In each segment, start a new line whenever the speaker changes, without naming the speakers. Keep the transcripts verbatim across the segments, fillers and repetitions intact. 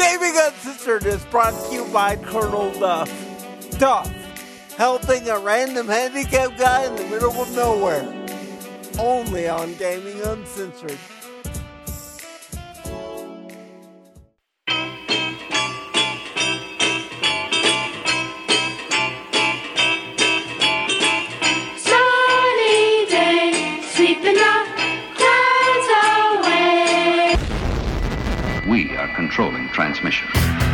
Gaming Uncensored is brought to you by Colonel Duff. Duff, helping a random handicapped guy in the middle of nowhere. Only on Gaming Uncensored.
Sunny day, sweeping the clouds away.
We are controlling transmission.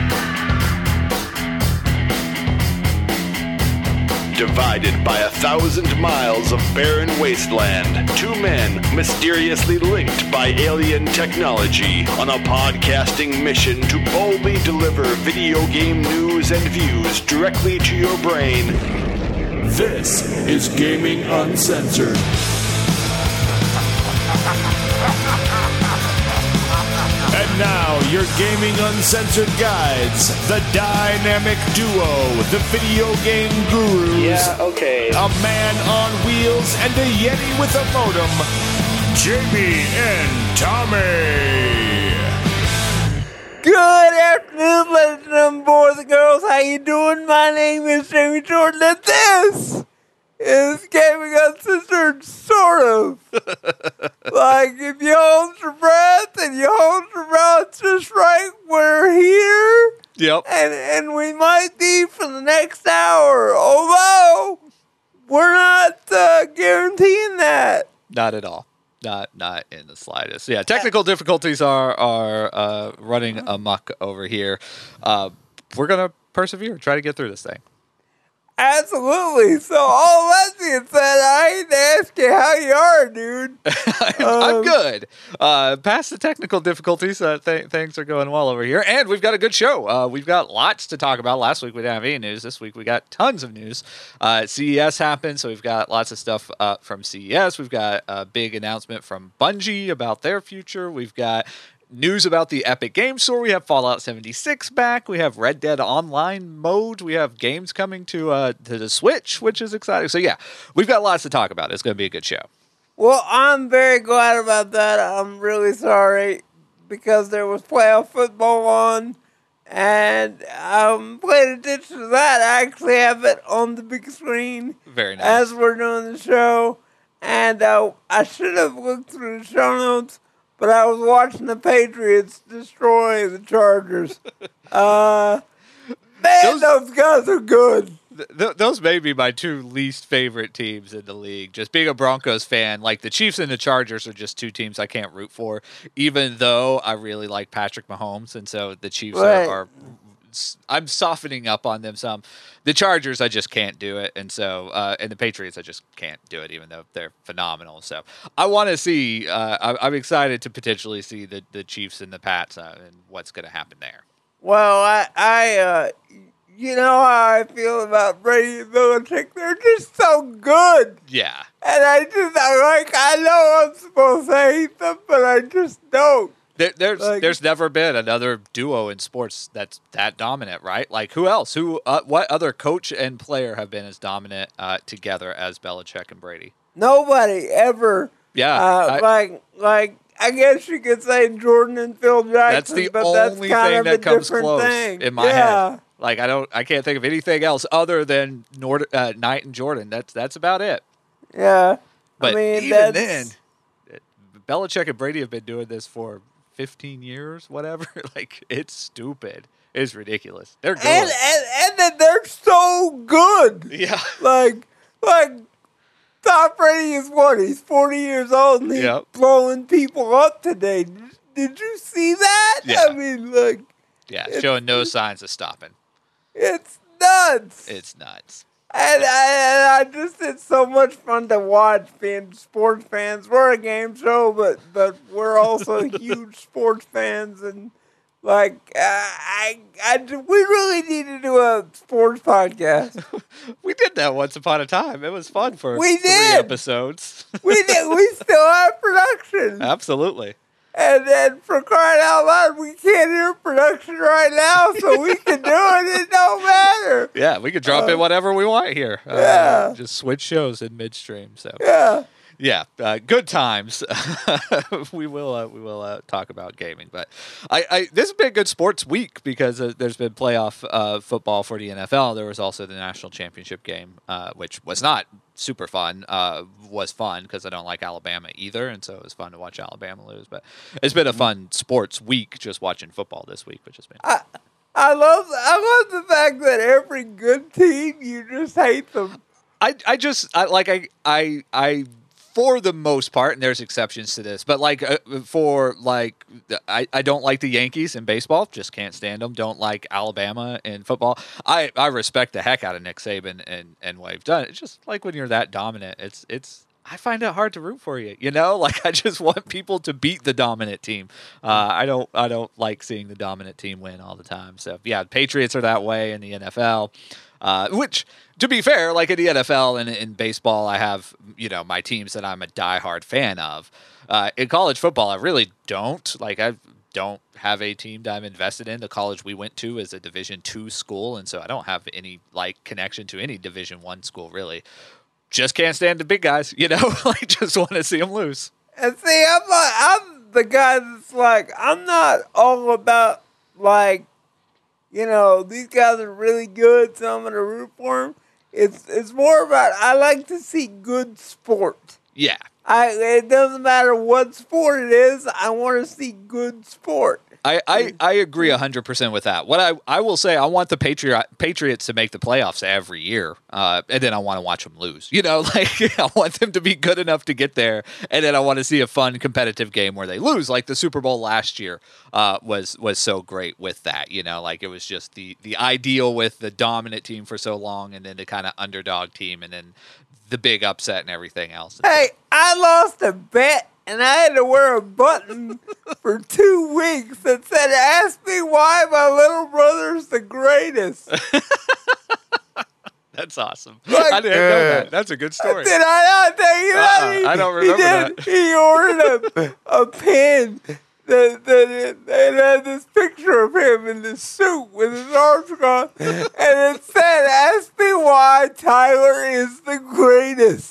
Divided by a thousand miles of barren wasteland, two men mysteriously linked by alien technology on a podcasting mission to boldly deliver video game news and views directly to your brain.
This is Gaming Uncensored. And now, your Gaming Uncensored guides, the dynamic duo, the video game gurus,
Yeah, okay.
a man on wheels and a Yeti with a modem, Jamie and Tommy.
Good afternoon, ladies and gentlemen, boys and girls. How you doing? My name is Jamie Jordan, and this is Gaming Uncensored, sort of. Like, if you hold your breath and you hold your breath just right, we're here.
Yep.
And, and we might be for the next hour, although we're not uh, guaranteeing that.
Not at all. Not not in the slightest. Yeah, technical difficulties are are uh, running amok over here. Uh, we're gonna persevere, try to get through this thing.
Absolutely. So, all that being said, I hate to ask you how you are, dude.
I'm, I'm
Um,
good. Uh, past the technical difficulties, uh, th- things are going well over here, and we've got a good show. Uh, we've got lots to talk about. Last week we didn't have any news. This week we got tons of news. Uh, C E S happened, so we've got lots of stuff uh, from C E S. We've got a big announcement from Bungie about their future. We've got news about the Epic Games Store. We have Fallout seventy-six back. We have Red Dead Online mode. We have games coming to uh, to the Switch, which is exciting. So yeah, we've got lots to talk about. It's going to be a good show.
Well, I'm very glad about that. I'm really sorry because there was playoff football on, and I'm paying attention to that. I actually have it on the big screen
Very nice.
as we're doing the show, and uh, I should have looked through the show notes, but I was watching the Patriots destroy the Chargers. uh, man,
Those-
those guys are good.
Th- th- those may be my two least favorite teams in the league. Just being a Broncos fan, like the Chiefs and the Chargers are just two teams I can't root for, even though I really like Patrick Mahomes. And so the Chiefs
Right.
are, are I'm softening up on them some. The Chargers, I just can't do it. And so, uh, and the Patriots, I just can't do it, even though they're phenomenal. So I want to see, uh, I- I'm excited to potentially see the, the Chiefs and the Pats uh, and what's going to happen there.
Well, I, I, uh, you know how I feel about Brady and Belichick. They're just so good.
Yeah.
And I just, I'm like, I know I'm supposed to hate them, but I just don't.
There, there's
Like-
there's never been another duo in sports that's that dominant, right? Like who else? Who? Uh, what other coach and player have been as dominant uh, together as Belichick and Brady?
Nobody ever,
Yeah,
uh,
I-
like, like, I guess you could say Jordan and Phil Jackson,
that's the
but
only
that's kind
thing
of
that
a
comes
different
close
thing.
in my
yeah.
head. Like I don't, I can't think of anything else other than Nord, uh, Knight and Jordan. That's that's about it.
Yeah.
But
I mean,
even
that's,
then, Belichick and Brady have been doing this for fifteen years, whatever. Like it's stupid. It's ridiculous. They're good.
and, and, and then they're so good.
yeah.
Like, like, Tom Brady is what? He's forty years old and he's
Yep.
blowing people up today. Did, did you see that?
Yeah.
I mean, like,
Yeah.
It's-
Showing no signs of stopping.
it's nuts.
It's nuts.
and, I, and I just, it's so much fun to watch being sports fans. We're a game show, but, but we're also huge sports fans. And, like, uh, I, I, we really need to do a sports podcast.
We did that once upon a time. It was fun for
We
three
did.
episodes.
we did, we still have production.
Absolutely.
And then for crying out loud, we can't hear production right now, so we can do it. It don't matter.
Yeah, we could drop in whatever we want here. Uh,
yeah.
Just switch shows in midstream. So
Yeah.
Yeah, uh, good times. we will uh, we will uh, talk about gaming, but I, I this has been a good sports week because uh, there's been playoff uh, football for the N F L. There was also the national championship game, uh, which was not super fun. Uh, was fun because I don't like Alabama either, and so it was fun to watch Alabama lose. But it's been a fun sports week just watching football this week, which has been.
I, I love I love the fact that every good team you just hate them.
I, I just I like I I I for the most part, and there's exceptions to this, but like uh, for like I, I don't like the Yankees in baseball, just can't stand them. Don't like Alabama in football. I, I respect the heck out of Nick Saban and and what he's done. It's just like when you're that dominant, it's it's I find it hard to root for you. You know, like I just want people to beat the dominant team. Uh, I don't I don't like seeing the dominant team win all the time. So yeah, Patriots are that way in the N F L. Uh, which, to be fair, like in the N F L and in baseball, I have, you know, my teams that I'm a diehard fan of. Uh, in college football, I really don't. Like, I don't have a team that I'm invested in. The college we went to is a Division two school, and so I don't have any, like, connection to any Division one school, really. Just can't stand the big guys, you know? Like, just want to see them lose.
And see, I'm like, I'm the guy that's like, I'm not all about, like, you know, these guys are really good, so I'm going to root for them. It's it's more about, I like to see good sport.
Yeah.
I It doesn't matter what sport it is, I want to see good sport.
I, I, I agree one hundred percent with that. What I, I will say, I want the Patriot, Patriots to make the playoffs every year, uh, and then I want to watch them lose. You know, like I want them to be good enough to get there, and then I want to see a fun, competitive game where they lose, like the Super Bowl last year uh, was was so great with that. You know, like it was just the, the ideal with the dominant team for so long, and then the kind of underdog team, and then the big upset and everything else.
Hey, I lost a bet. And I had to wear a button for two weeks that said, ask me why my little brother's the greatest.
That's awesome.
Like,
I didn't know that. That's a good story.
Did I not tell you that?
Uh-uh,
He,
I don't remember
he did,
that.
He ordered a, a pen that, that it, it had this picture of him in this suit with his arms crossed. And it said, ask me why Tyler is the greatest.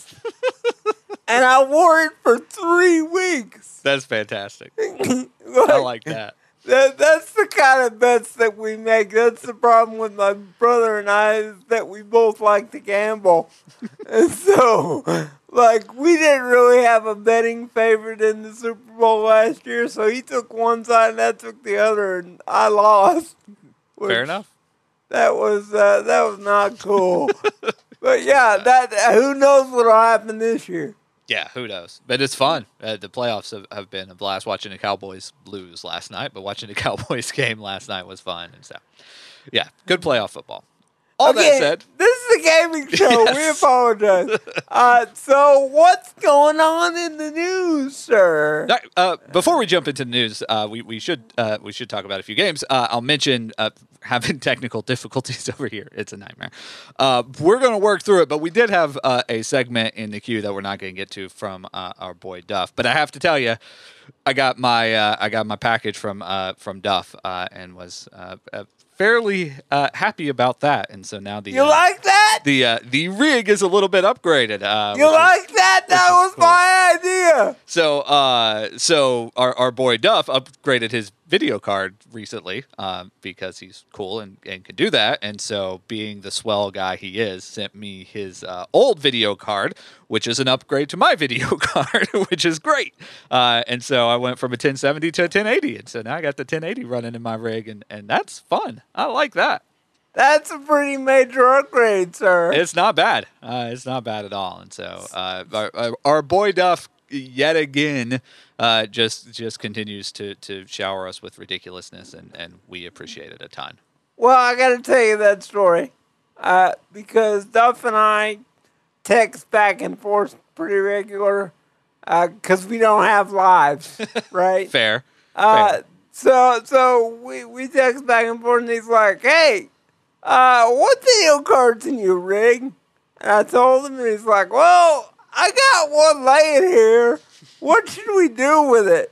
And I wore it for three weeks.
That's fantastic.
like,
I like that.
that. That's the kind of bets that we make. That's the problem with my brother and I, is that we both like to gamble. And so, like, we didn't really have a betting favorite in the Super Bowl last year, so he took one side and I took the other, and I lost.
Fair enough.
That was, uh, that was not cool. But yeah, that who knows what'll happen this year.
Yeah, who knows? But it's fun. Uh, the playoffs have, have been a blast. Watching the Cowboys lose last night, but watching the Cowboys game last night was fun. And so, yeah, good playoff football. All
Okay,
that said,
this is a gaming show.
Yes.
We apologize. Uh, so, what's going on in the news, sir?
uh, before we jump into the news, uh, we we should uh, we should talk about a few games. Uh, I'll mention uh, having technical difficulties over here. It's a nightmare. Uh, we're going to work through it, but we did have uh, a segment in the queue that we're not going to get to from uh, our boy Duff. But I have to tell you, I got my uh, I got my package from uh, from Duff uh, and was uh, uh, fairly uh, happy about that. And so now the
You
uh,
like that?
the uh, the rig is a little bit upgraded. Uh,
You
which is-
like that? That
is
was
cool.
my idea.
So, uh, so our, our boy Duff upgraded his video card recently um, because he's cool and, and can do that. And so, being the swell guy he is, sent me his uh, old video card, which is an upgrade to my video card, which is great. Uh, and so, I went from a ten seventy to a ten eighty. And so, now I got the ten eighty running in my rig, and, and that's fun. I like that.
That's a pretty major upgrade, sir.
It's not bad. Uh, it's not bad at all. And so, uh, our, our boy Duff, yet again, uh, just just continues to to shower us with ridiculousness, and, and we appreciate it a ton.
Well, I got to tell you that story uh, because Duff and I text back and forth pretty regular because uh, we don't have lives, right?
Fair.
Uh,
Fair.
so so we, we text back and forth, and he's like, hey, uh, what video card's in your rig? And I told him, and he's like, well, I got one laying here. What should we do with it?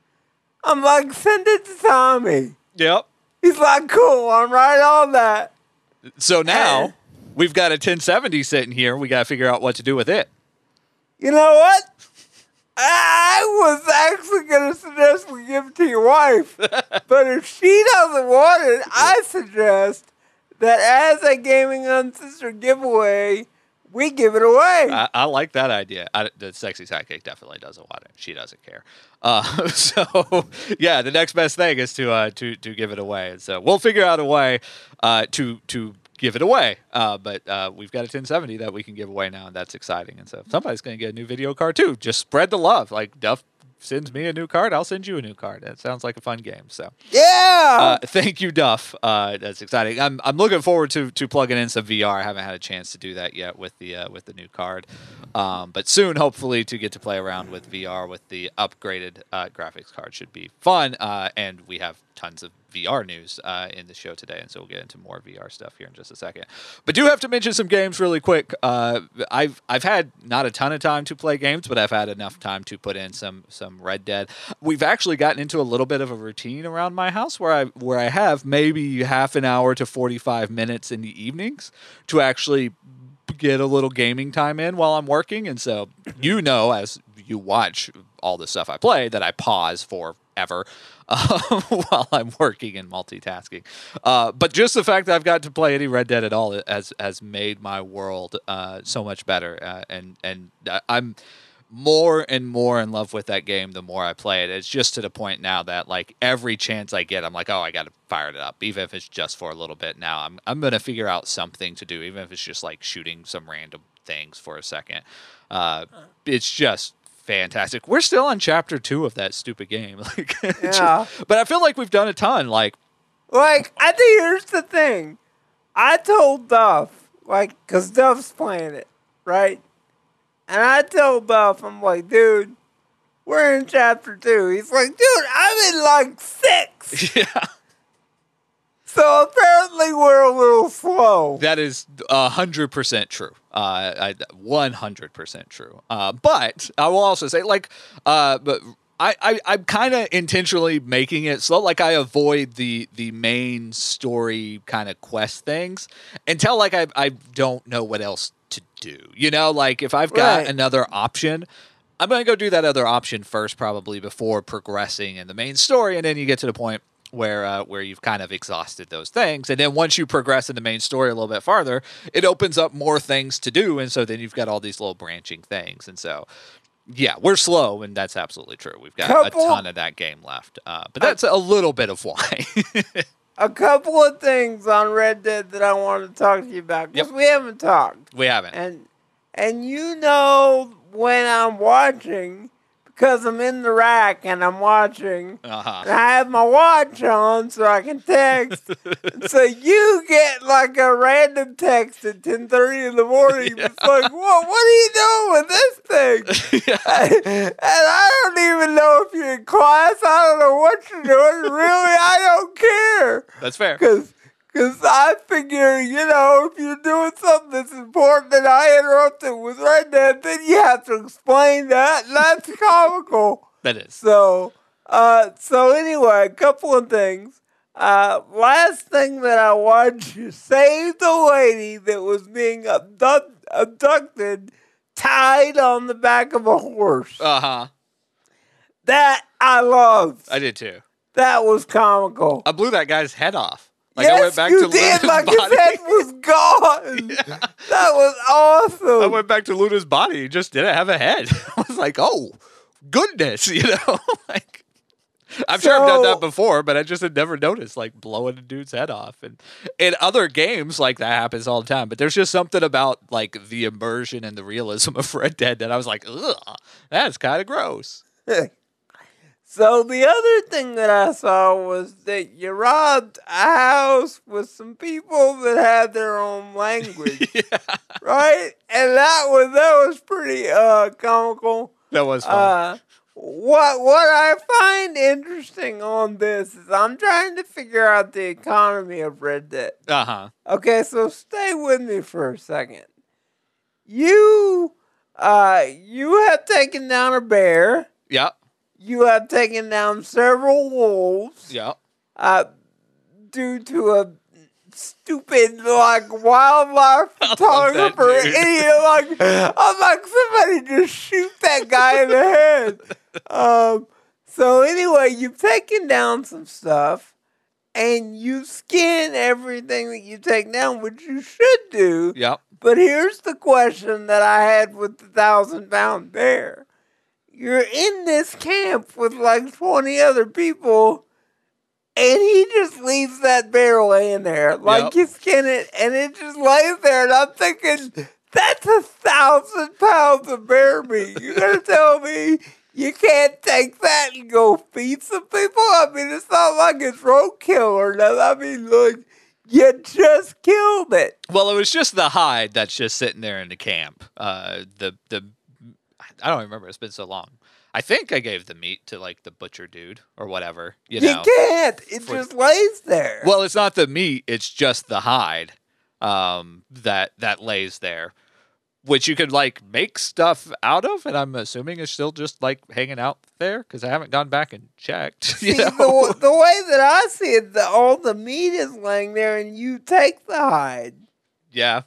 I'm like, send it to Tommy.
Yep.
He's like, cool, I'm right on that.
So now
Uh,
we've got a ten seventy sitting here. We got to figure out what to do with it.
You know what? wife. But if she doesn't want it, I suggest that as a Gaming Uncensored giveaway, we give it away.
I, I like that idea. I, the sexy sidekick definitely doesn't want it. She doesn't care. Uh, so yeah, the next best thing is to uh, to to give it away. And so we'll figure out a way uh, to to give it away. Uh, but uh, we've got a ten seventy that we can give away now, and that's exciting. And so somebody's going to get a new video card too. Just spread the love. Like Duff sends me a new card, I'll send you a new card. That sounds like a fun game. So
yeah,
uh, thank you, Duff. Uh, that's exciting. I'm I'm looking forward to to plugging in some V R. I haven't had a chance to do that yet with the uh, with the new card, um, but soon, hopefully, to get to play around with V R with the upgraded uh, graphics card should be fun. Uh, and we have tons of V R news uh, in the show today, and so we'll get into more V R stuff here in just a second. But do have to mention some games really quick. Uh, I've I've had not a ton of time to play games, but I've had enough time to put in some some Red Dead. We've actually gotten into a little bit of a routine around my house where I where I have maybe half an hour to forty-five minutes in the evenings to actually get a little gaming time in while I'm working. And so you know, as you watch all the stuff I play, that I pause for ever uh, while I'm working and multitasking. Uh, but just the fact that I've got to play any Red Dead at all has has made my world uh, so much better. Uh, and and I'm more and more in love with that game the more I play it. It's just to the point now that like every chance I get, I'm like, oh, I got to fire it up, even if it's just for a little bit. Now I'm I'm gonna figure out something to do, even if it's just like shooting some random things for a second. Uh, it's just fantastic. We're still on chapter two of that stupid game. Like,
yeah.
But I feel like we've done a ton. Like,
like I think here's the thing. I told Duff, like, cause Duff's playing it, right? And I told Duff, I'm like, dude, we're in chapter two. He's like, dude, I'm in like six.
yeah.
So apparently we're a little slow.
That is one hundred percent true. Uh, I, one hundred percent true. Uh, but I will also say, like, uh, but I, I, I'm kind of intentionally making it slow. Like, I avoid the the main story kind of quest things until, like, I, I don't know what else to do. You know, like, if I've got
Right.
another option, I'm going to go do that other option first, probably, before progressing in the main story. And then you get to the point where uh, where you've kind of exhausted those things. And then once you progress in the main story a little bit farther, it opens up more things to do. And so then you've got all these little branching things. And so, yeah, we're slow, and that's absolutely true. We've got
Couple-
a ton of that game left. Uh, but that's a little bit of why.
A couple of things on Red Dead that I want to talk to you about, because
Yep.
we haven't talked.
We haven't.
And and you know when I'm watching, because I'm in the rack and I'm watching,
Uh-huh.
and I have my watch on so I can text. And so you get like a random text at ten thirty in the morning.
Yeah.
It's like, what, what are you doing with this thing? And I don't even know if you're in class. I don't know what you're doing. Really, I don't care.
That's fair.
Because Because I figure, you know, if you're doing something that's important and I interrupt it with Red Dead, then you have to explain that, and that's comical.
That is.
So, uh, so anyway, a couple of things. Uh, last thing that I watched, you saved a lady that was being abduct- abducted, tied on the back of a horse.
Uh-huh.
That I loved.
I did too.
That was comical.
I blew that guy's head off. Like,
yes,
I went back
you
to
did.
Luna's
Like
body.
his head was gone.
Yeah.
That was awesome.
I went back to Luna's body. He just didn't have a head. I was like, oh, goodness, you know? Like, I'm sure I've done
So-
that before, but I just had never noticed, like, blowing a dude's head off. And in other games, like, that happens all the time. But there's just something about, like, the immersion and the realism of Red Dead that I was like, ugh, that's kind of gross.
So the other thing that I saw was that you robbed a house with some people that had their own language,
Yeah,
right? And that was that was pretty uh, comical.
that was fun.
Uh, what what I find interesting on this is I'm trying to figure out the economy of Red Dead.
Uh-huh.
Okay, so stay with me for a second. You uh you have taken down a bear.
Yep,
You have taken down several wolves
yep.
uh, due to a stupid, like, wildlife photographer
that dude.
idiot. Like, I'm like, somebody just shoot that guy in the head. Um, So anyway, you've taken down some stuff, and you skin everything that you take down, which you should do.
Yep.
But here's the question that I had with the thousand pound bear. You're in this camp with like twenty other people, and he just leaves that bear laying there. Like
Yep.
you skin it, and it just lays there. And I'm thinking, that's a thousand pounds of bear meat. You're going to tell me you can't take that and go feed some people? I mean, it's not like it's roadkill or nothing. I mean, look, you just killed it.
Well, it was just the hide that's just sitting there in the camp. Uh, the the I don't remember. It's been so long. I think I gave the meat to like the butcher dude or whatever. You
You,
know.
can't. It
For-
just lays there.
Well, it's not the meat. It's just the hide um, that that lays there, which you could like make stuff out of. And I'm assuming it's still just like hanging out there because I haven't gone back and checked. You
See,
know?
the, the way that I see it, the, all the meat is laying there, and you take the hide.
Yeah,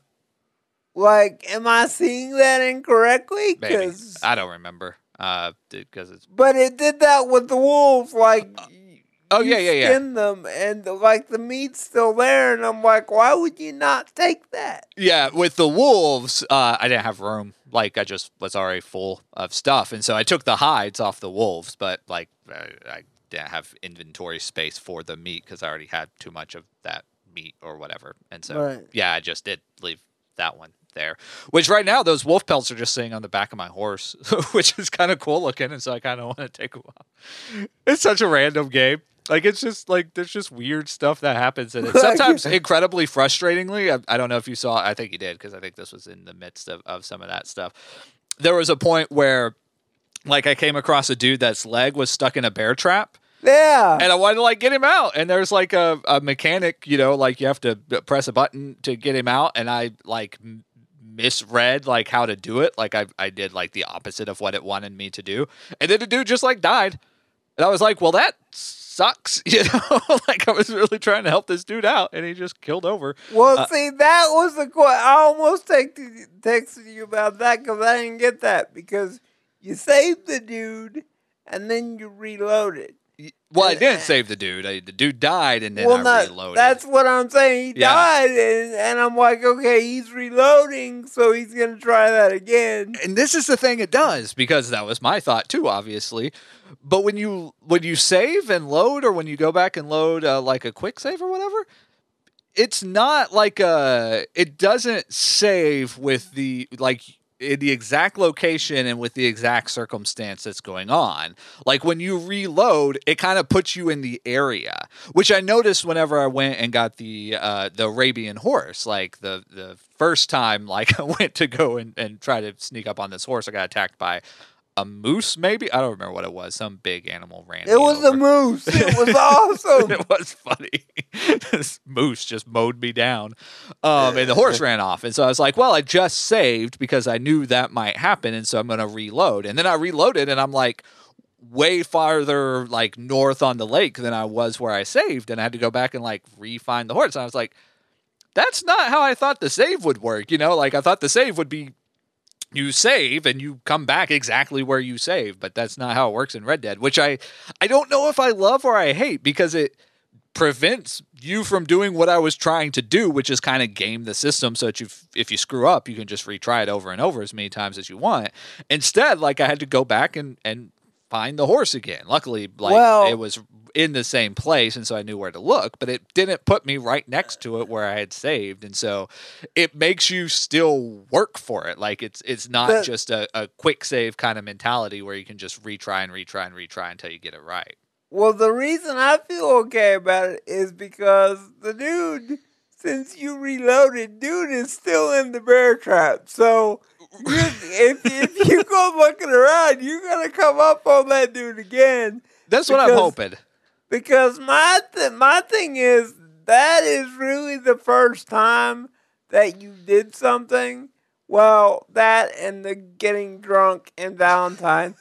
Like, am I seeing that incorrectly?
maybe.
'Cause-
I don't remember uh, because it's.
but it did that with the wolves. Like,
Oh
you
yeah, yeah, yeah.
skin them, and like the meat's still there, and I'm like, why would you not take that?
Yeah, with the wolves, uh, I didn't have room. Like, I just was already full of stuff. And so I took the hides off the wolves, but, like, I, I didn't have inventory space for the meat because I already had too much of that meat or whatever. And so,
Right.
yeah, I just did leave that one there. Which right now, those wolf pelts are just sitting on the back of my horse, which is kind of cool looking. And so I kind of want to take a while. It's such a random game. Like, it's just, like, there's just weird stuff that happens in it. Sometimes incredibly frustratingly. I, I don't know if you saw, I think you did, because I think this was in the midst of, of some of that stuff. There was a point where, like, I came across a dude that's leg was stuck in a bear trap.
Yeah.
And I wanted to, like, get him out. And there's, like, a, a mechanic, you know, like, you have to press a button to get him out. And I, like, m- misread, like, how to do it. Like, I, I did, like, the opposite of what it wanted me to do. And then the dude just, like, died. And I was like, well, that sucks, you know? Like, I was really trying to help this dude out, and he just killed over.
Well,
Uh,
see, that was the question. I almost texted, texted you about that because I didn't get that because you saved the dude and then you reloaded.
Well, I didn't save the dude. I, the dude died, and then
well,
I
not,
reloaded.
that's what I'm saying. He
Yeah.
died, and, and I'm like, okay, he's reloading, so he's going to try that again.
And this is the thing it does, because that was my thought too, obviously. But when you when you save and load, or when you go back and load uh, like a quick save or whatever, it's not like a. It doesn't save with the like in the exact location and with the exact circumstance that's going on. Like when you reload, it kind of puts you in the area, which I noticed whenever I went and got the uh, the Arabian horse. Like the the first time, like I went to go and, and try to sneak up on this horse, I got attacked by a moose, maybe? I don't remember what it was. Some big animal ran.
It
me
was
over.
a moose. It was awesome.
It was funny. This moose just mowed me down. Um, and the horse ran off. And so I was like, well, I just saved because I knew that might happen. And so I'm going to reload. And then I reloaded and I'm like way farther like north on the lake than I was where I saved. And I had to go back and like re-find the horse. And I was like, that's not how I thought the save would work. You know, like I thought the save would be you save and you come back exactly where you saved, but that's not how it works in Red Dead, which I, I don't know if I love or I hate because it prevents you from doing what I was trying to do, which is kind of game the system so that you, if you screw up, you can just retry it over and over as many times as you want. Instead, like I had to go back and, and find the horse again. Luckily, like
Well-
it was in the same place, and so I knew where to look, but it didn't put me right next to it where I had saved, and so it makes you still work for it. Like it's it's not
The-
just a, a quick save kind of mentality where you can just retry and retry and retry until you get it right.
Well, the reason I feel okay about it is because the dude, since you reloaded, dude is still in the bear trap. So you, if, if you go looking around, you're going to come up on that dude again.
That's what I'm
Because-
hoping.
Because my, th- my thing is, that is really the first time that you did something. Well, that and the getting drunk and Valentine.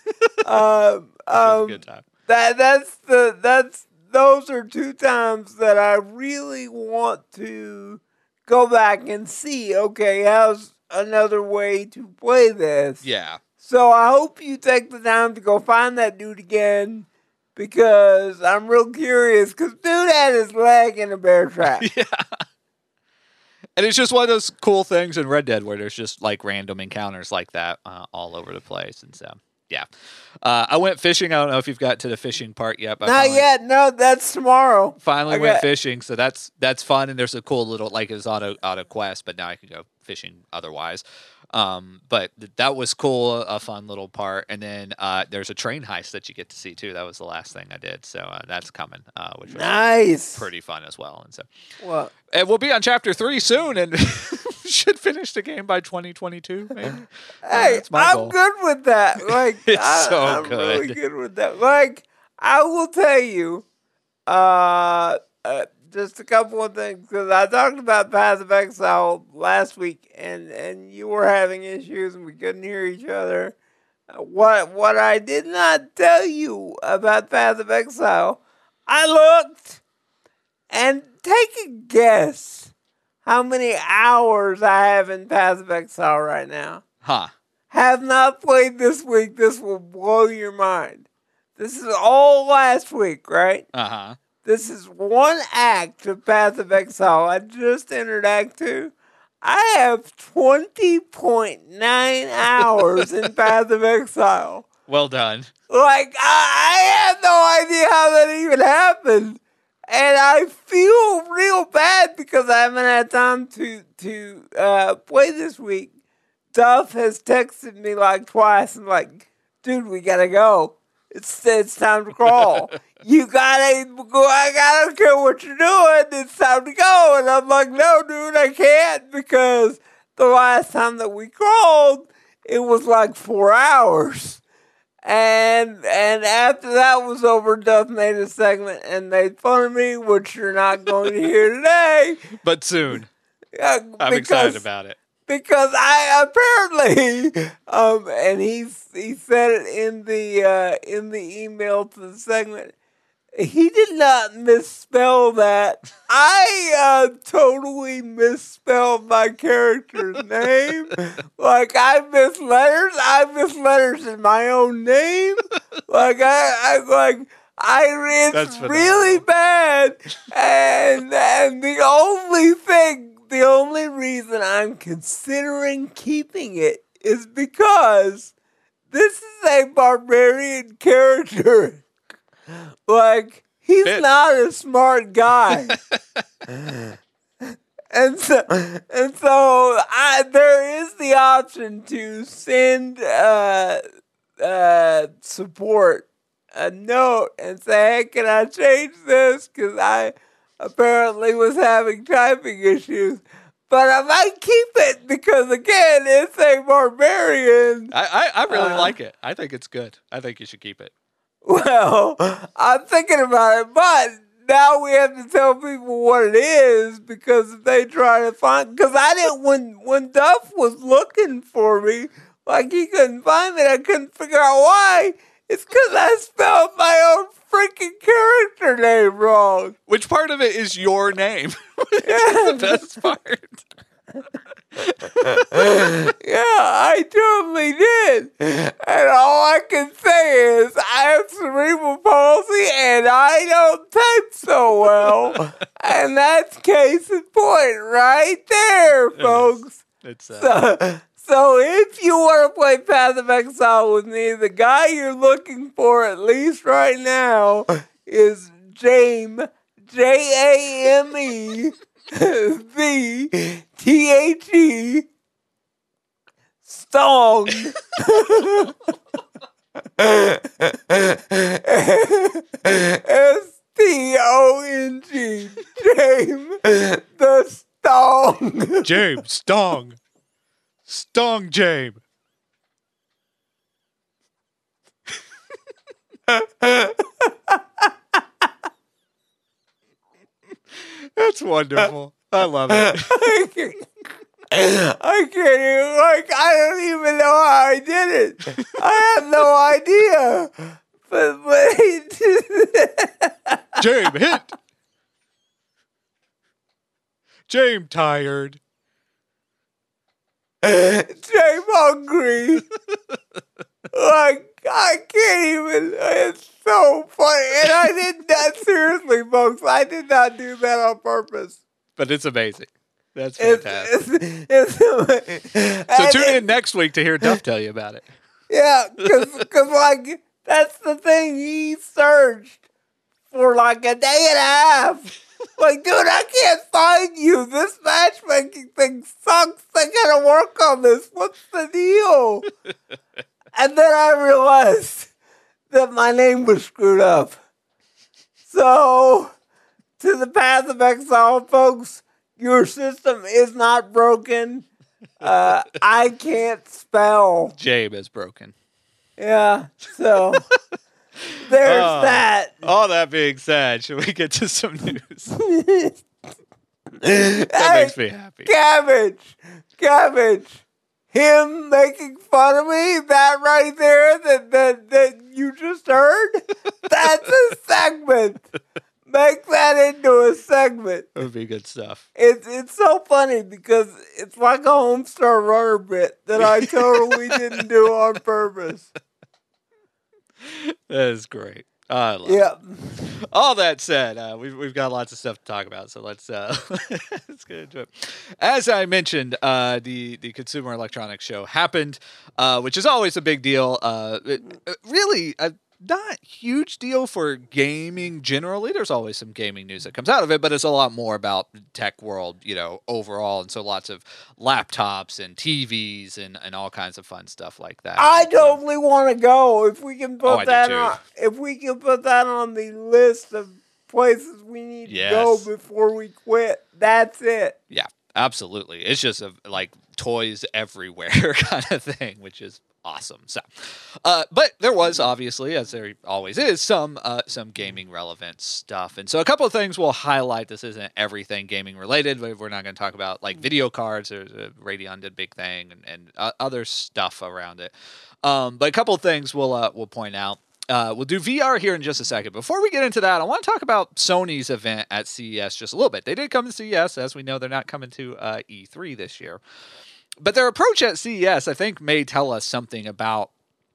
um,
It was a
um,
good time.
that that's the that's those are two times that I really want to go back and see, okay, how's another way to play this?
Yeah.
So I hope you take the time to go find that dude again because I'm real curious. Because dude had his leg in a bear trap.
Yeah. And it's just one of those cool things in Red Dead where there's just like random encounters like that uh, all over the place. And so, yeah. Uh, I went fishing. I don't know if you've got to the fishing part yet. But
Not
finally,
yet. No, that's tomorrow.
Finally
I
went
got-
fishing. So that's that's fun. And there's a cool little, like it was auto, auto quest, but now I can go fishing otherwise. Um, but th- that was cool, a fun little part. And then uh, there's a train heist that you get to see too. That was the last thing I did. So uh, that's coming, uh, which was
Nice.
pretty fun as well. And so,
Well,
and we'll be on chapter three soon, and should finish the game by twenty twenty-two. Maybe.
hey,
that's my
I'm
goal.
good with that. Like,
It's
I,
so
I'm
good.
really good with that. Like, I will tell you, uh, uh just a couple of things, because I talked about Path of Exile last week, and, and you were having issues, and we couldn't hear each other. Uh, What what I did not tell you about Path of Exile, I looked, and take a guess how many hours I have in Path of Exile right now.
Huh.
Have not played this week. This will blow your mind. This is all last week, right?
Uh huh.
This is one act of Path of Exile. I just entered Act Two. I have twenty point nine hours in Path of Exile.
Well done.
Like, I, I have no idea how that even happened. And I feel real bad because I haven't had time to, to uh, play this week. Duff has texted me like twice and like, dude, we gotta go. It's it's time to crawl. You gotta go. I gotta care what you're doing. It's time to go. And I'm like, no, dude, I can't, because the last time that we crawled, it was like four hours. And and after that was over, Duff made a segment and made fun of me, which you're not going to hear today.
But soon.
Uh,
I'm
because-
excited about it.
Because I apparently, um, and he he said it in the uh, in the email to the segment. He did not misspell that. I uh, totally misspelled my character's name. Like, I missed letters. I missed letters in my own name. Like I, I like. I
That's
it's
phenomenal.
really bad, and and the only thing. The only reason I'm considering keeping it is because this is a barbarian character. Like, he's
Fit.
not a smart guy. and so and so I there is the option to send uh uh support a note and say, hey, can I change this? Because I apparently was having typing issues. But I might keep it because, again, it's a barbarian.
I, I, I really
Uh,
like it. I think it's good. I think you should keep it.
Well, I'm thinking about it, but now we have to tell people what it is, because if they try to find, because I didn't, when, when Duff was looking for me, like he couldn't find me, I couldn't figure out why. It's because I spelled my own freaking character name wrong.
Which part of it is your name? That's the best part.
Yeah, I totally did. And all I can say is I have cerebral palsy and I don't type so well. And that's case in point right there, folks.
It's uh,
So, so if you want to play Path of Exile with me, the guy you're looking for, at least right now, is James, J A M E V T H E Stong. S T O N G. James the Stong.
James Stong. Stong James. That's wonderful. I love it.
I can't, I can't even, like, I don't even know how I did it. I have no idea. But, but
James hit. James tired.
Jay hungry. Like, I can't even, it's so funny. And I did not, seriously, folks, I did not do that on purpose.
But it's amazing. That's
It's,
fantastic.
it's, it's,
So tune in next week to hear Duff tell you about it.
Yeah, because, like, that's the thing. He searched for, like, a day and a half. Like, dude, I can't find you. This matchmaking thing sucks. I gotta work on this. What's the deal? And then I realized that my name was screwed up. So, to the Path of Exile folks, your system is not broken. Uh, I can't spell.
Jabe is broken.
Yeah, so there's
Oh.
that.
All that being said, should we get to some news?
That
That makes me happy.
Cabbage, cabbage. Him making fun of me, that right there, that that that you just heard, that's a segment. Make that into a segment.
That would be good stuff.
It's it's so funny because it's like a Homestar Runner bit that I totally didn't do on purpose.
That is great. I love
Yeah.
it. All that said, uh, we've we've got lots of stuff to talk about, so let's uh, let's get into it. As I mentioned, uh, the the Consumer Electronics Show happened, uh, which is always a big deal. Uh, it, it really. Uh, Not huge deal for gaming generally. There's always some gaming news that comes out of it, but it's a lot more about tech world, you know, overall. And so lots of laptops and T Vs and, and all kinds of fun stuff like that.
I
And so-
totally want to go. If we can put
Oh, I do
that
too.
on, if we can put that on the list of places we need
Yes.
to go before we quit, that's it.
Yeah, absolutely. It's just a, like toys everywhere kind of thing, which is awesome. So, uh, but there was obviously, as there always is, some uh, some gaming relevant stuff, and so a couple of things we'll highlight. This isn't everything gaming related. But we're not going to talk about like video cards. There's a Radeon did a big thing, and, and uh, other stuff around it. Um, but a couple of things we'll uh, we'll point out. Uh, we'll do V R here in just a second. Before we get into that, I want to talk about Sony's event at C E S just a little bit. They did come to C E S. As we know, they're not coming to uh, E three this year. But their approach at C E S, I think, may tell us something about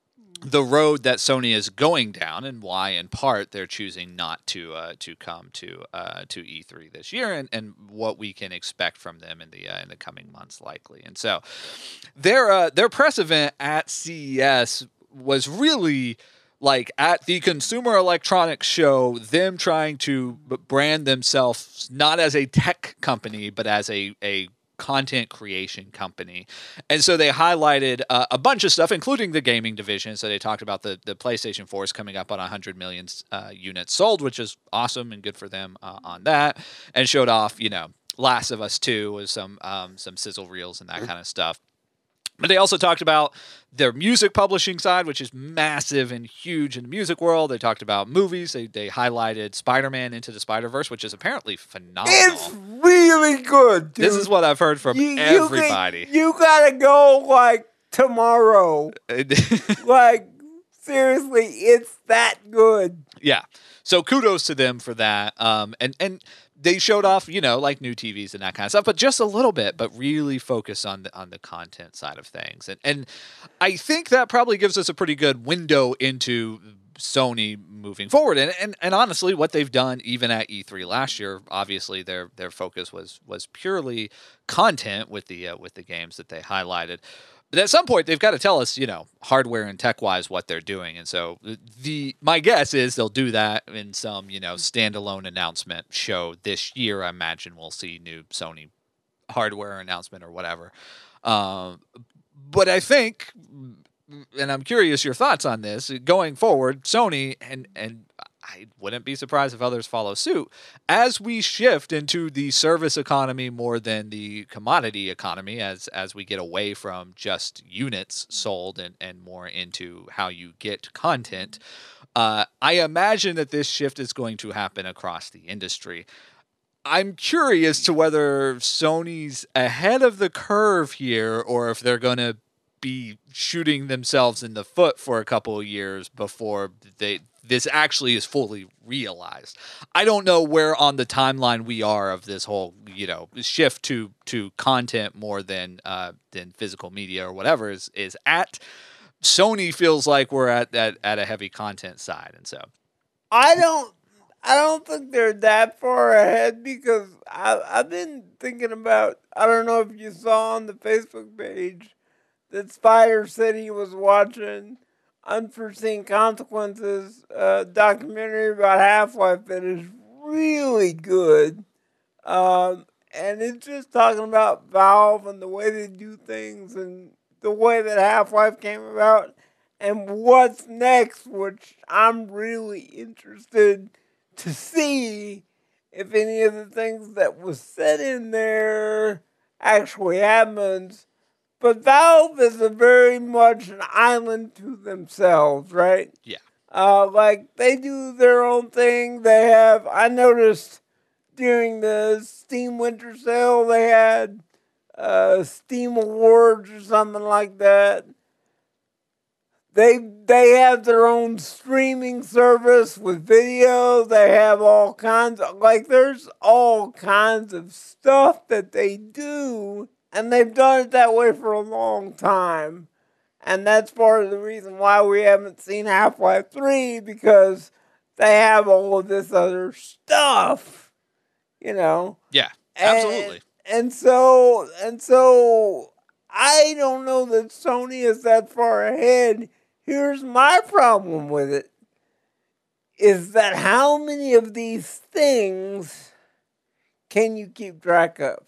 the road that Sony is going down and why, in part, they're choosing not to uh, to come to uh, to E three this year, and, and what we can expect from them in the uh, in the coming months, likely. And so, their uh, their press event at C E S was really like at the Consumer Electronics Show, them trying to b- brand themselves not as a tech company, but as a a content creation company. And so they highlighted uh, a bunch of stuff, including the gaming division. So they talked about the, the PlayStation four is coming up on one hundred million uh, units sold, which is awesome and good for them uh, on that. And showed off, you know, Last of Us two with some um, some sizzle reels and that kind of stuff. But they also talked about their music publishing side, which is massive and huge in the music world. They talked about movies. They they highlighted Spider-Man Into the Spider-Verse, which is apparently phenomenal.
It's really good, dude.
This is what I've heard from
You- you
everybody.
can- You, gotta go like tomorrow. Like seriously, it's that good.
Yeah. So kudos to them for that. Um, and, and they showed off, you know, like new T Vs and that kind of stuff, but just a little bit, but really focus on the, on the content side of things. And, and I think that probably gives us a pretty good window into Sony moving forward. And, and, and honestly, what they've done even at E three last year, obviously their, their focus was, was purely content with the, uh, with the games that they highlighted. But at some point, they've got to tell us, you know, hardware and tech-wise what they're doing. And so the my guess is they'll do that in some, you know, standalone announcement show this year. I imagine we'll see new Sony hardware announcement or whatever. Um, but I think, and I'm curious your thoughts on this, going forward, Sony, and and I wouldn't be surprised if others follow suit, as we shift into the service economy more than the commodity economy, as as we get away from just units sold and, and more into how you get content. Uh, I imagine that this shift is going to happen across the industry. I'm curious to whether Sony's ahead of the curve here, or if they're going to be shooting themselves in the foot for a couple of years before they this actually is fully realized. I don't know where on the timeline we are of this whole, you know, shift to to content more than uh, than physical media or whatever is is at. Sony feels like we're at, at at a heavy content side, and so
I don't. I don't think they're that far ahead because I, I've been thinking about. I don't know if you saw on the Facebook page that Spider said he was watching Unforeseen Consequences, uh, documentary about Half-Life that is really good. Um, and it's just talking about Valve and the way they do things and the way that Half-Life came about and what's next, which I'm really interested to see if any of the things that was said in there actually happens. But Valve is a very much an island to themselves, right?
yeah.
Uh, like, they do their own thing. They have, I noticed during the Steam Winter Sale, they had uh, Steam Awards or something like that. They they have their own streaming service with video. They have all kinds of, like, there's all kinds of stuff that they do, and they've done it that way for a long time. And that's part of the reason why we haven't seen Half-Life three, because they have all of this other stuff, you know.
Yeah,
And-
absolutely.
And so, and so, I don't know that Sony is that far ahead. Here's my problem with it, is that how many of these things can you keep track of?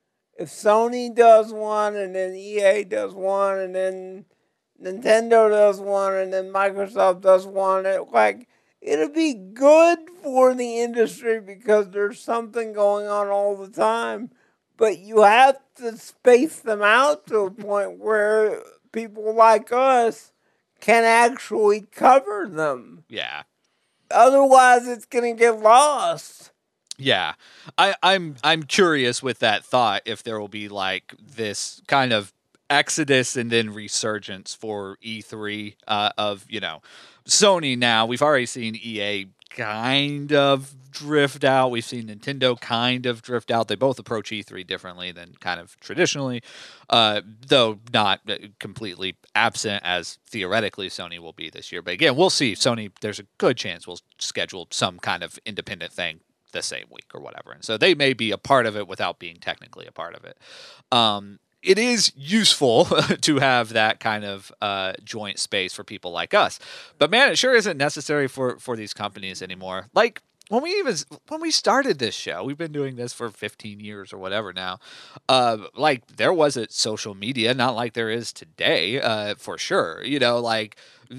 If Sony does one, and then E A does one, and then Nintendo does one, and then Microsoft does one, it, like, it'll be good for the industry because there's something going on all the time. But you have to space them out to a point where people like us can actually cover them.
Yeah.
Otherwise, it's going to get lost.
Yeah, I, I'm I'm curious with that thought if there will be like this kind of exodus and then resurgence for E three uh, of, you know, Sony now. We've already seen E A kind of drift out. We've seen Nintendo kind of drift out. They both approach E three differently than kind of traditionally, uh, though not completely absent as theoretically Sony will be this year. But again, we'll see. Sony, there's a good chance we'll schedule some kind of independent thing the same week or whatever. And so they may be a part of it without being technically a part of it. Um, it is useful to have that kind of uh, joint space for people like us. But man, it sure isn't necessary for, for these companies anymore. Like when we even, when we started this show, we've been doing this for fifteen years or whatever now. Uh, like there wasn't social media, not like there is today, uh, for sure. You know, like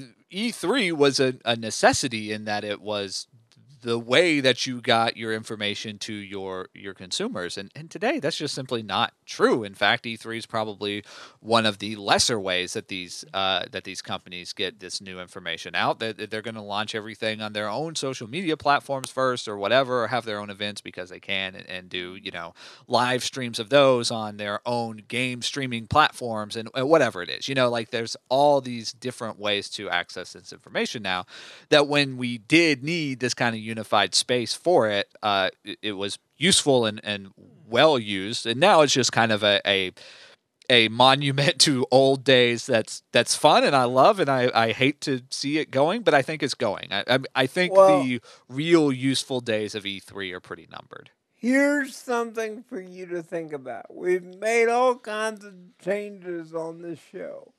E three was a, a necessity in that it was the way that you got your information to your your consumers. And and today, that's just simply not true. In fact, E three is probably one of the lesser ways that these uh, that these companies get this new information out. That they're, they're going to launch everything on their own social media platforms first or whatever, or have their own events because they can, and, and do, you know, live streams of those on their own game streaming platforms and, and whatever it is. You know, like there's all these different ways to access this information now that when we did need this kind of unified space for it, uh, it, it was useful and, and well used, and now it's just kind of a, a a monument to old days. That's that's fun and I love, and I, I hate to see it going, but I think it's going. I I, I think
Well,
the real useful days of E three are pretty numbered.
Here's something for you to think about. We've made all kinds of changes on this show.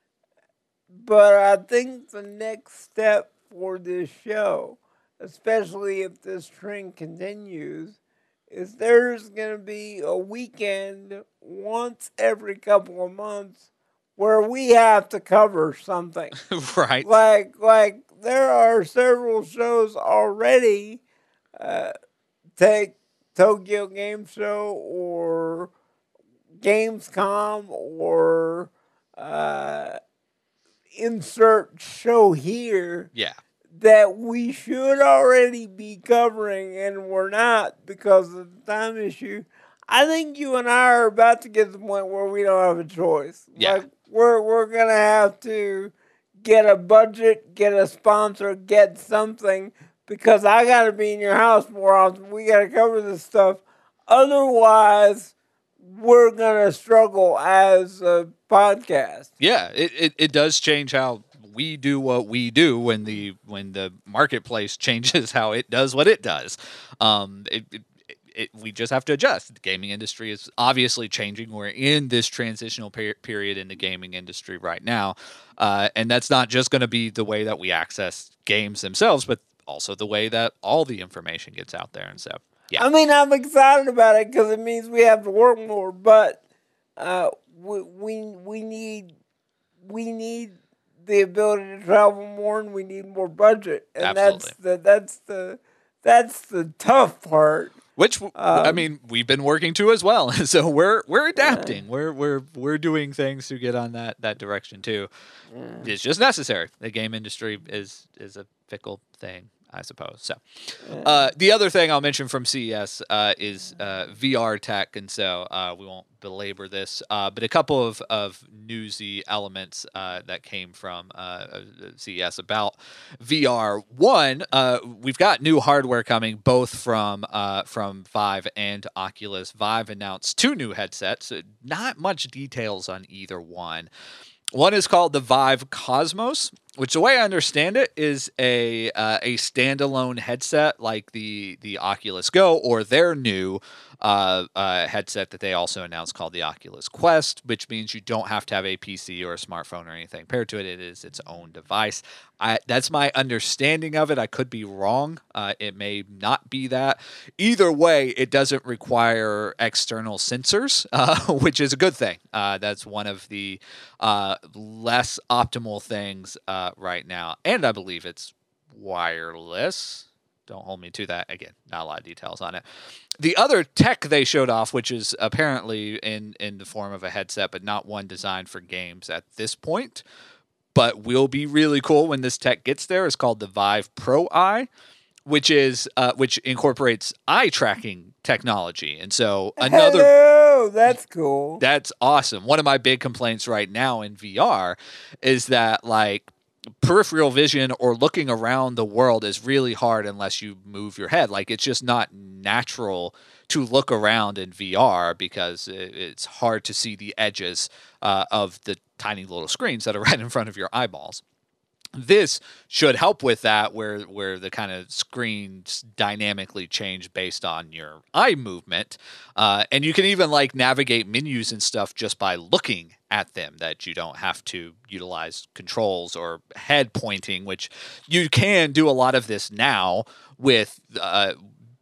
But I think the next step for this show, especially if this trend continues, is there's going to be a weekend once every couple of months where we have to cover something.
Right.
Like, like there are several shows already. Uh, take Tokyo Game Show or Gamescom or uh, insert show here.
Yeah.
That we should already be covering, and we're not because of the time issue. I think you and I are about to get to the point where we don't have a choice.
Yeah.
Like we're we're gonna have to get a budget, get a sponsor, get something, because I gotta be in your house more often. We gotta cover this stuff. Otherwise, we're gonna struggle as a podcast.
Yeah, it, it, it does change how we do what we do when the when the marketplace changes how it does what it does. Um, it, it, it, we just have to adjust. The gaming industry is obviously changing. We're in this transitional per- period in the gaming industry right now, uh, and that's not just going to be the way that we access games themselves, but also the way that all the information gets out there. And so, yeah,
I mean, I'm excited about it because it means we have to work more, but uh, we we we need we need the ability to travel more, and we need more budget, and
Absolutely.
that's the that's the that's the tough part.
Which
Um,
I mean, we've been working to as well. So we're we're adapting. We're we're we're doing things to get on that that direction too. It's just necessary. The game industry is is a fickle thing, I suppose. So uh, the other thing I'll mention from C E S uh, is uh, V R tech, and so uh, we won't belabor this, uh, but a couple of, of newsy elements uh, that came from uh, C E S about V R. One, uh, we've got new hardware coming, both from uh, from Vive and Oculus. Vive announced two new headsets. Not much details on either one. One is called the Vive Cosmos, which the way I understand it is a uh, a standalone headset like the the Oculus Go or their new uh, uh, headset that they also announced called the Oculus Quest, which means you don't have to have a P C or a smartphone or anything paired to it. It is its own device. I, that's my understanding of it. I could be wrong. Uh, it may not be that. Either way, it doesn't require external sensors, uh, which is a good thing. Uh, that's one of the uh, less optimal things uh, right now. And I believe it's wireless. Don't hold me to that. Again, not a lot of details on it. The other tech they showed off, which is apparently in, in the form of a headset, but not one designed for games at this point, but will be really cool when this tech gets there, is called the Vive Pro Eye, which is uh, which incorporates eye tracking technology. And so another
Hello, that's cool.
that's awesome. One of my big complaints right now in V R is that like peripheral vision or looking around the world is really hard unless you move your head. Like it's just not natural to look around in V R because it's hard to see the edges uh, of the tiny little screens that are right in front of your eyeballs. This should help with that, where where the kind of screens dynamically change based on your eye movement, uh, and you can even like navigate menus and stuff just by looking at them. That you don't have to utilize controls or head pointing, which you can do a lot of this now with uh,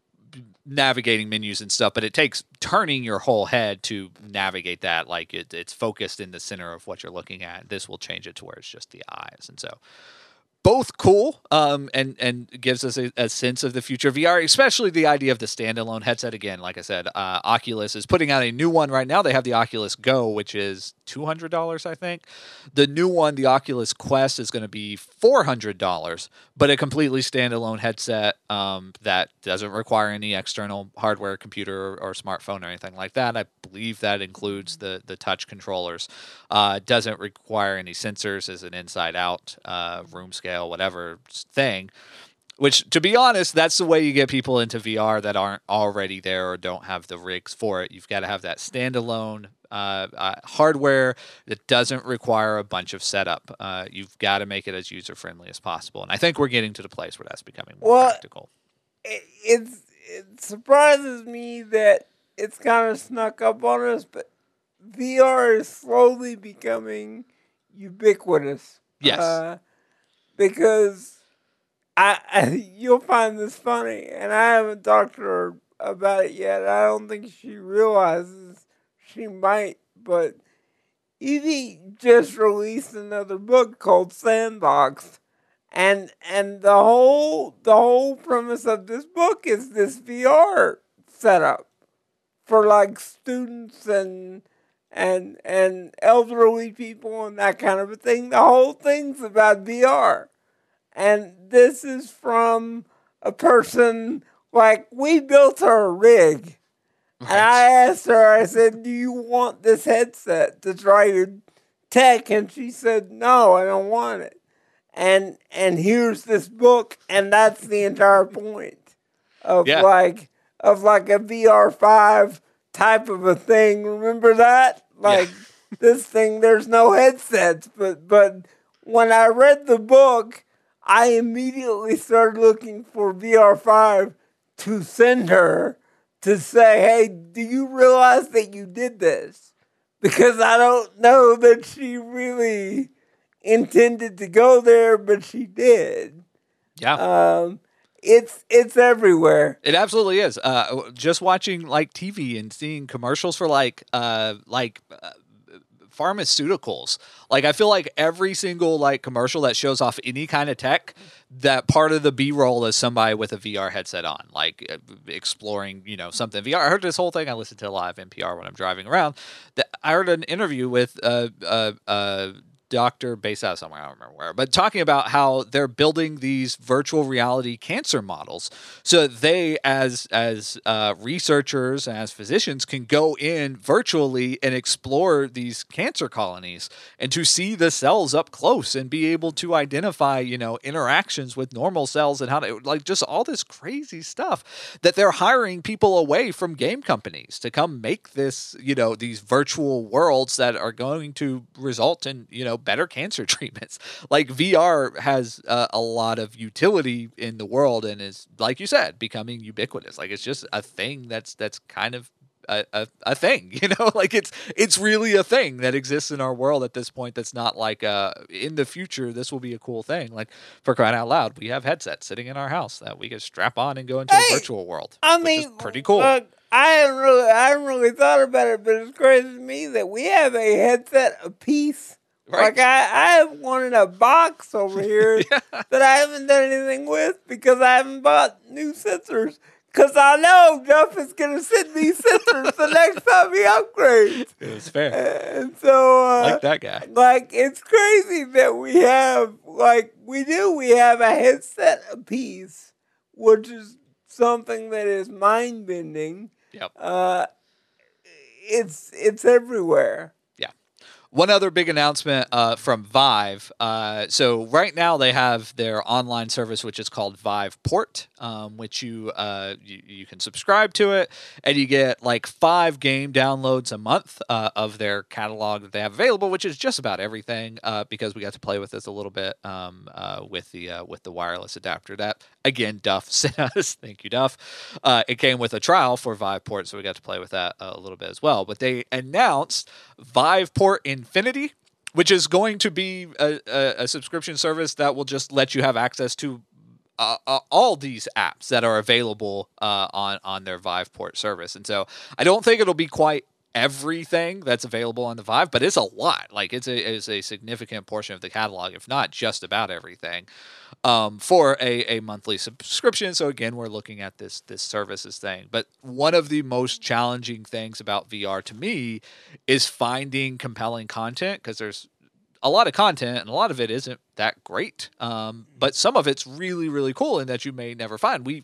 navigating menus and stuff. But it takes turning your whole head to navigate that. Like it, it's focused in the center of what you're looking at. This will change it to where it's just the eyes, and so. Both cool, um, and and gives us a, a sense of the future of V R, especially the idea of the standalone headset. Again, like I said, uh, Oculus is putting out a new one right now. They have the Oculus Go, which is two hundred dollars, I think. The new one, the Oculus Quest, is going to be four hundred dollars, but a completely standalone headset um, that doesn't require any external hardware, computer, or, or smartphone or anything like that. I believe that includes the the touch controllers. Uh, doesn't require any sensors, as an inside-out uh, room scale, whatever thing, which, to be honest, that's the way you get people into V R that aren't already there or don't have the rigs for it. You've got to have that standalone uh, uh, hardware that doesn't require a bunch of setup. Uh, you've got to make it as user-friendly as possible, and I think we're getting to the place where that's becoming more
Well,
practical.
It, it's, it surprises me that it's kind of snuck up on us, but V R is slowly becoming ubiquitous.
Yes.
Uh, because I, I you'll find this funny, and I haven't talked to her about it yet. I don't think she realizes she might, but Evie just released another book called Sandbox, and and the whole the whole premise of this book is this V R setup for like students and and and elderly people and that kind of a thing. The whole thing's about V R. And this is from a person, like, we built her a rig. Right. And I asked her, I said, do you want this headset to try your tech? And she said, no, I don't want it. And and here's this book, and that's the entire point of,
yeah.
like, of like a V R five type of a thing. Remember that? Like
Yeah.
this thing, there's no headsets. But but when I read the book, I immediately started looking for V R five to send her to say, hey, do you realize that you did this? Because I don't know that she really intended to go there, but she did.
Yeah.
Um, it's it's everywhere.
It absolutely is. Uh, just watching like T V and seeing commercials for like uh, like uh, pharmaceuticals. Like I feel like every single like commercial that shows off any kind of tech, that part of the B-roll is somebody with a V R headset on, like uh, exploring, you know, something V R. I heard this whole thing. I listened to live N P R when I'm driving around. That I heard an interview with uh uh uh. doctor based out of somewhere, I don't remember where, but talking about how they're building these virtual reality cancer models so that they, as as uh, researchers, as physicians, can go in virtually and explore these cancer colonies and to see the cells up close and be able to identify, you know, interactions with normal cells and how to, like, just all this crazy stuff that they're hiring people away from game companies to come make this, you know, these virtual worlds that are going to result in, you know, better cancer treatments. Like V R has uh, a lot of utility in the world and is, like you said, becoming ubiquitous. Like it's just a thing that's that's kind of a, a, a thing, you know, like it's it's really a thing that exists in our world at this point. That's not like uh, in the future this will be a cool thing. Like for crying out loud, we have headsets sitting in our house that we can strap on and go into
Hey,
a virtual world.
I
which
mean,
is pretty cool.
Look, I haven't really, I haven't really thought about it, but it's crazy to me that we have a headset apiece.
Right.
Like I, I have one in a box over here
Yeah.
that I haven't done anything with because I haven't bought new sensors. Because I know Duff is going to send me sensors the next time he upgrades.
It's fair.
And so, uh,
Like that guy.
like, it's crazy that we have, like, we do, we have a headset apiece, which is something that is mind-bending.
Yep.
Uh, it's, it's everywhere.
One other big announcement uh, from Vive. Uh, so right now they have their online service, which is called Vive Port, um, which you, uh, you you can subscribe to it, and you get like five game downloads a month uh, of their catalog that they have available, which is just about everything. Uh, because we got to play with this a little bit um, uh, with the uh, with the wireless adapter. That again, Duff sent us. Thank you, Duff. Uh, it came with a trial for Vive Port, so we got to play with that a little bit as well. But they announced Vive Port Infinity, which is going to be a, a, a subscription service that will just let you have access to uh, uh, all these apps that are available uh, on on their Vive Port service. And so I don't think it'll be quite everything that's available on the Vive, but it's a lot. Like it's a it's a significant portion of the catalog, if not just about everything, um, for a, a monthly subscription. So again, we're looking at this this services thing. But one of the most challenging things about V R to me is finding compelling content, because there's a lot of content and a lot of it isn't that great. Um, but some of it's really, really cool and that you may never find. We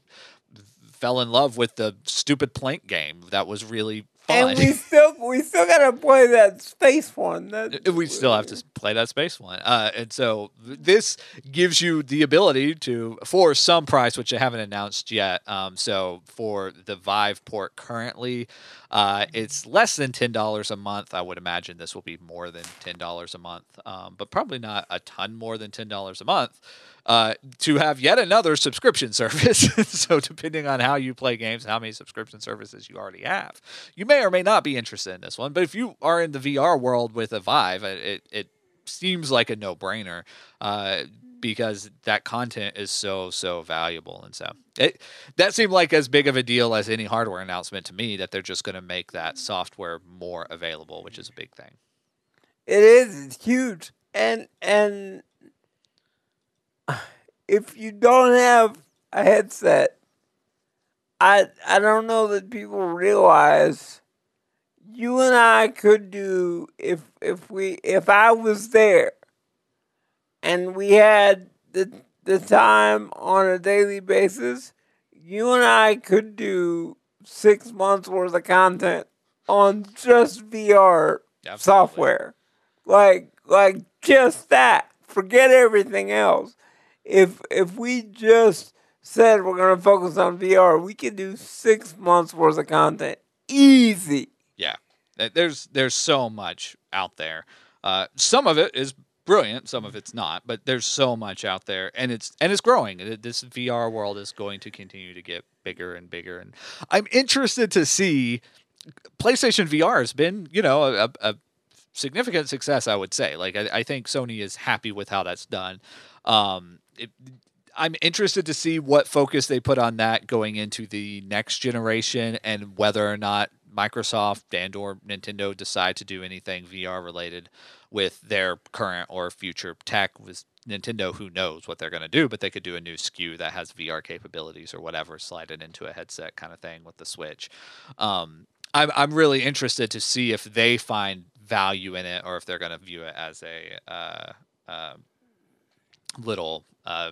fell in love with the stupid Plank game that was really fun.
And we still we still gotta play that space one. That,
we still have to play that space one. Uh, and so this gives you the ability to, for some price, which I haven't announced yet. Um, so for the Vive Port currently, uh, it's less than ten dollars a month. I would imagine this will be more than ten dollars a month, um, but probably not a ton more than ten dollars a month. Uh, to have yet another subscription service. So depending on how you play games and how many subscription services you already have, you may or may not be interested in this one. But if you are in the V R world with a Vive, it, it seems like a no-brainer uh, because that content is so, so valuable. And so it, that seemed like as big of a deal as any hardware announcement to me, that they're just going to make that software more available, which is a big thing.
It is. It's huge. And and if you don't have a headset, I I don't know that people realize you and I could do if if we if I was there and we had the the time on a daily basis, you and I could do six months worth of content on just V R
Absolutely.
software. Like like just that. Forget everything else. If if we just said we're gonna focus on V R, we could do six months worth of content easy.
Yeah, there's there's so much out there. Uh, some of it is brilliant, some of it's not, but there's so much out there, and it's and it's growing. This V R world is going to continue to get bigger and bigger, and I'm interested to see. PlayStation V R has been, you know, a, a significant success, I would say. Like, I, I think Sony is happy with how that's done. Um, it, I'm interested to see what focus they put on that going into the next generation, and whether or not Microsoft and or Nintendo decide to do anything V R related with their current or future tech. With Nintendo, who knows what they're going to do, but they could do a new S K U that has V R capabilities or whatever, slide it into a headset kind of thing with the Switch. Um, I'm I'm really interested to see if they find value in it, or if they're going to view it as a uh, uh, little uh,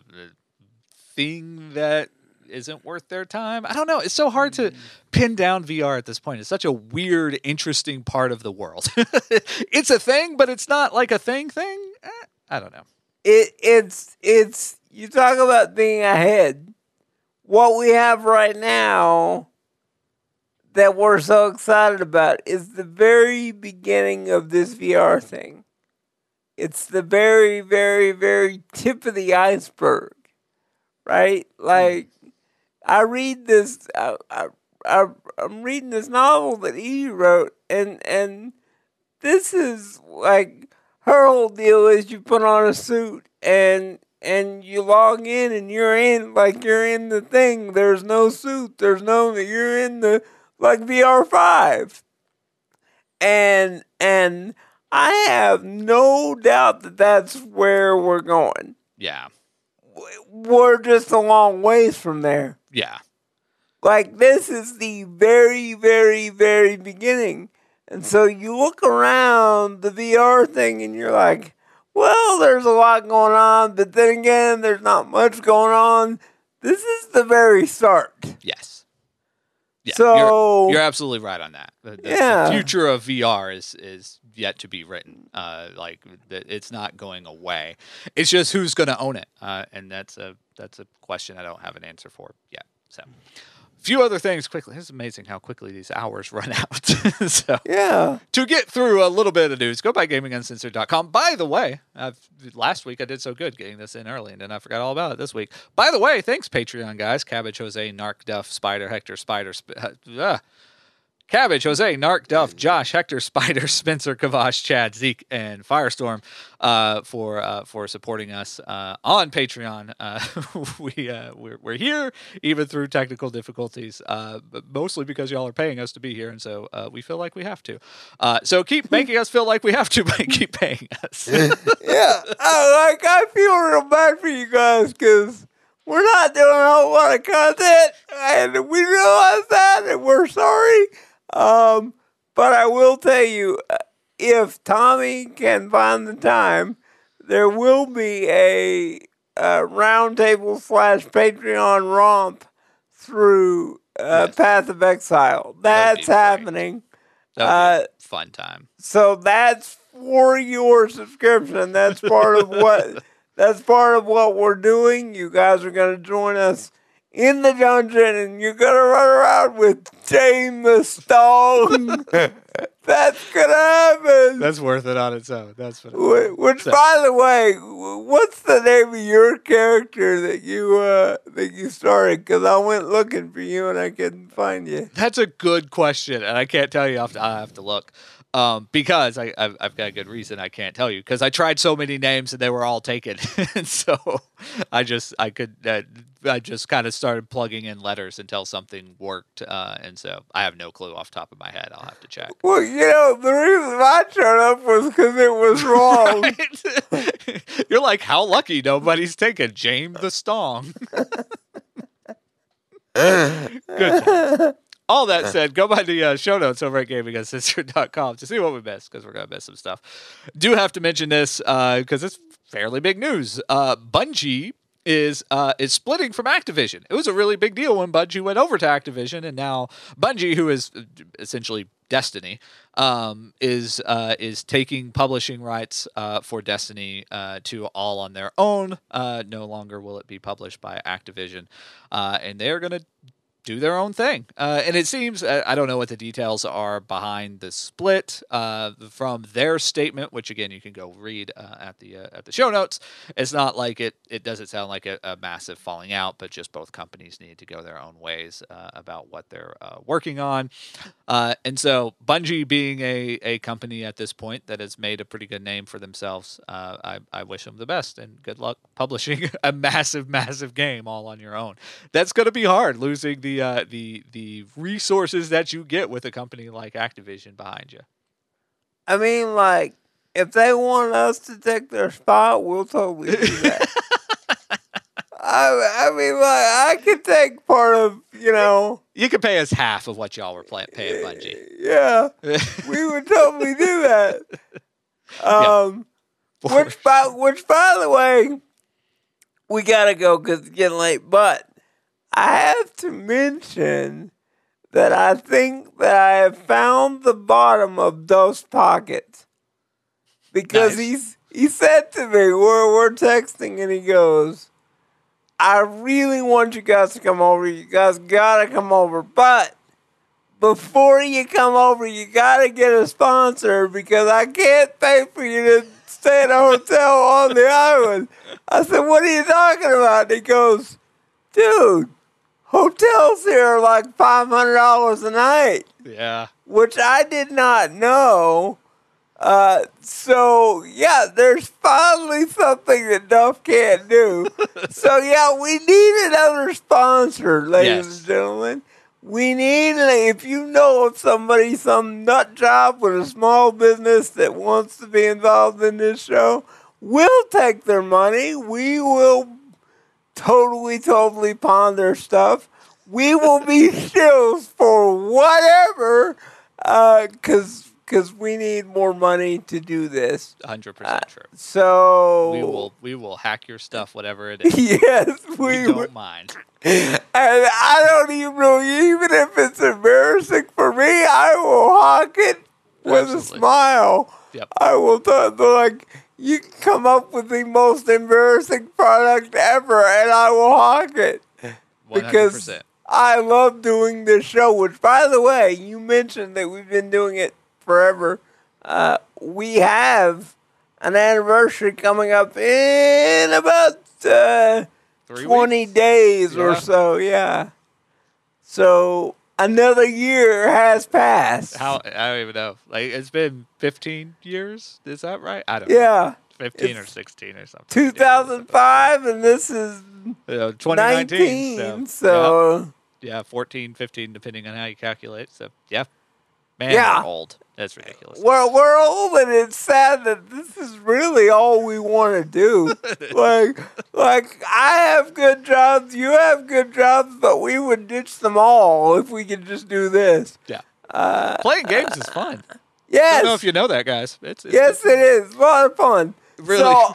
thing that isn't worth their time. I don't know. It's so hard to pin down V R at this point. It's such a weird, interesting part of the world. It's a thing, but it's not like a thing thing. Eh, I don't know.
It it's it's you talk about being ahead. What we have right now that we're so excited about is the very beginning of this V R thing. It's the very, very, very tip of the iceberg, right? Like, I read this, I, I, I, I'm reading this novel that he wrote, and and this is like, her whole deal is you put on a suit and and you log in and you're in, like you're in the thing. There's no suit. There's no, you're in the, like V R five. And, and I have no doubt that that's where we're going.
Yeah.
We're just a long ways from there.
Yeah.
Like, this is the very, very, very beginning. And so you look around the V R thing and you're like, well, there's a lot going on, but then again, there's not much going on. This is the very start.
Yes. Yeah,
so
you're, you're absolutely right on that. The, the,
yeah.
the future of V R is is yet to be written. Uh, like, it's not going away. It's just who's going to own it, uh, and that's a that's a question I don't have an answer for yet. So, a few other things quickly. It's amazing how quickly these hours run out. So,
yeah.
To get through a little bit of news, go by gaming uncensored dot com. By the way, I've, last week I did so good getting this in early, and then I forgot all about it this week. By the way, thanks, Patreon guys. Cabbage, Jose, Narc, Duff, Spider, Hector, Spider, Sp- uh, Cabbage, Jose, Narc, Duff, Josh, Hector, Spider, Spencer, Kavash, Chad, Zeke, and Firestorm uh, for uh, for supporting us uh, on Patreon. Uh, we uh, we're, we're here even through technical difficulties, uh, but mostly because y'all are paying us to be here, and so uh, we feel like we have to. Uh, so keep making us feel like we have to, but keep paying us.
Yeah, I, like I feel real bad for you guys because we're not doing a whole lot of content, and we realize that, and we're sorry. Um, but I will tell you, if Tommy can find the time, there will be a, a roundtable slash Patreon romp through uh, yes. Path of Exile. That's happening.
That would be a fun time.
So that's for your subscription. That's part of what that's part of what we're doing. You guys are going to join us in the dungeon, and you're going to run around with Jane the Stone. That's going to happen.
That's worth it on its own. That's what.
Which, so. By the way, what's the name of your character that you uh, that you started? Because I went looking for you, and I couldn't find you.
That's a good question, and I can't tell you. I have to, I have to look. Um, because I, I've, I've got a good reason I can't tell you, because I tried so many names and they were all taken. And so I just, I could, uh, I just kind of started plugging in letters until something worked. Uh, and so I have no clue off the top of my head. I'll have to check.
Well, you know, the reason I showed up was because it was wrong.
Right? You're like, how lucky nobody's taken James the Stong. Good. All that said, go by the uh, show notes over at gaming uncensored dot com to see what we missed, because we're going to miss some stuff. Do have to mention this because uh, it's fairly big news. Uh, Bungie is uh, is splitting from Activision. It was a really big deal when Bungie went over to Activision, and now Bungie, who is essentially Destiny, um, is uh, is taking publishing rights uh, for Destiny uh, to all on their own. Uh, no longer will it be published by Activision, uh, and they're going to do their own thing. Uh, and it seems, uh, I don't know what the details are behind the split uh, from their statement, which again, you can go read uh, at the uh, at the show notes. It's not like it, it doesn't sound like a, a massive falling out, but just both companies need to go their own ways uh, about what they're uh, working on. Uh, and so Bungie being a, a company at this point that has made a pretty good name for themselves, uh, I, I wish them the best and good luck publishing a massive, massive game all on your own. That's going to be hard, losing the uh, the the resources that you get with a company like Activision behind you.
I mean, like, if they want us to take their spot, we'll totally do that. I, I mean, like, I could take part of, you know.
You could pay us half of what y'all were play- paying Bungie.
Yeah, we would totally do that. Um,
Yeah.
which, by, which, by the way, we gotta go because it's getting late. But I have to mention that I think that I have found the bottom of those pockets because
Nice.
he's he said to me, we're we're texting, and he goes, I really want you guys to come over. You guys gotta come over. But before you come over, you gotta get a sponsor because I can't pay for you to stay in a hotel on the island. I said, what are you talking about? And he goes, dude, hotels here are like five hundred dollars a night,
Yeah.
which I did not know. Uh, so, yeah, there's finally something that Duff can't do. So, yeah, we need another sponsor, ladies
Yes.
and gentlemen. We need, if you know of somebody, some nut job with a small business that wants to be involved in this show, we'll take their money. We will totally, totally pawn their stuff. We will be shills for whatever, because... Uh, Because we need more money to do this.
one hundred percent true.
So
We will we will hack your stuff, whatever it is.
Yes,
We
we.
don't
would.
mind.
And I don't even know. Even if it's embarrassing for me, I will hawk it with
Absolutely.
a smile.
Yep.
I will tell them, like, you can come up with the most embarrassing product ever, and I will hawk it
one hundred
because
percent.
I love doing this show. Which, by the way, you mentioned that we've been doing it forever. Uh, we have an anniversary coming up in about uh,
Three
twenty
weeks?
days or
Yeah.
so. Yeah. So another year has passed.
How I don't even know. Like it's been fifteen years. Is that right? I don't know.
Yeah.
fifteen or
It's
sixteen or something.
two thousand five, and this is
Uh, twenty nineteen.
nineteen.
So,
So,
yeah. yeah, fourteen, fifteen, depending on how you calculate. So yeah, man,
Yeah.
we're old. That's ridiculous.
we're, we're old, and it's sad that this is really all we want to do. like, like I have good jobs, you have good jobs, but we would ditch them all if we could just do this.
Yeah,
Uh,
playing games is fun. I
yes.
don't know if you know that, guys. It's, it's
Yes, it is. A lot of fun.
Really?
So,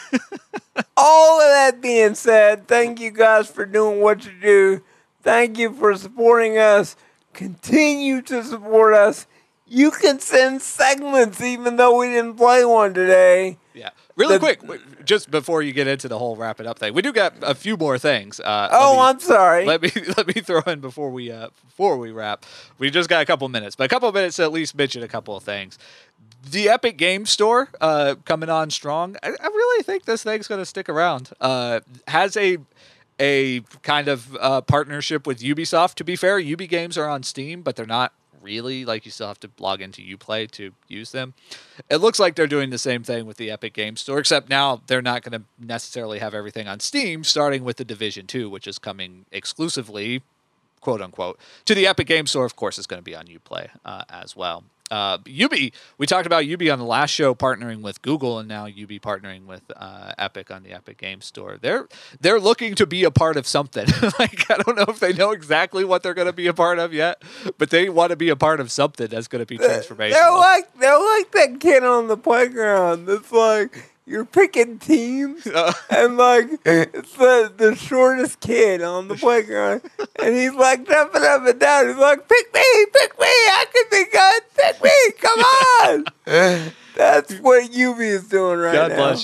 all of that being said, thank you guys for doing what you do. Thank you for supporting us. Continue to support us. You can send segments even though we didn't play one today.
Yeah. Really
The-
quick, w- just before you get into the whole wrap it up thing, we do got a few more things. Uh,
Oh,
let me,
I'm sorry.
Let me let me throw in before we uh, before we wrap. We just got a couple minutes, but a couple minutes to at least mention a couple of things. The Epic Game Store uh, coming on strong. I, I really think this thing's going to stick around. Uh, has a a kind of uh, partnership with Ubisoft. To be fair, Ubi games are on Steam, but they're not really, like, you still have to log into Uplay to use them. It looks like they're doing the same thing with the Epic Game Store, except now they're not going to necessarily have everything on Steam, starting with the Division two, which is coming exclusively, quote unquote, to the Epic Game Store. Of course, it's going to be on Uplay uh, as well. Uh, Ubi, we talked about Ubi on the last show partnering with Google, and now Ubi partnering with uh, Epic on the Epic Game Store. They're they're looking to be a part of something. Like, I don't know if they know exactly what they're going to be a part of yet, but they want to be a part of something that's going to be transformational.
They're like they're like that kid on the playground. That's like you're picking teams,
Uh.
and like it's the the shortest kid on the playground, and he's like jumping up and down. He's like, "Pick me, pick me! I can be good. Pick me! Come on!" That's what Ubi is doing right
God
now.
bless y'all.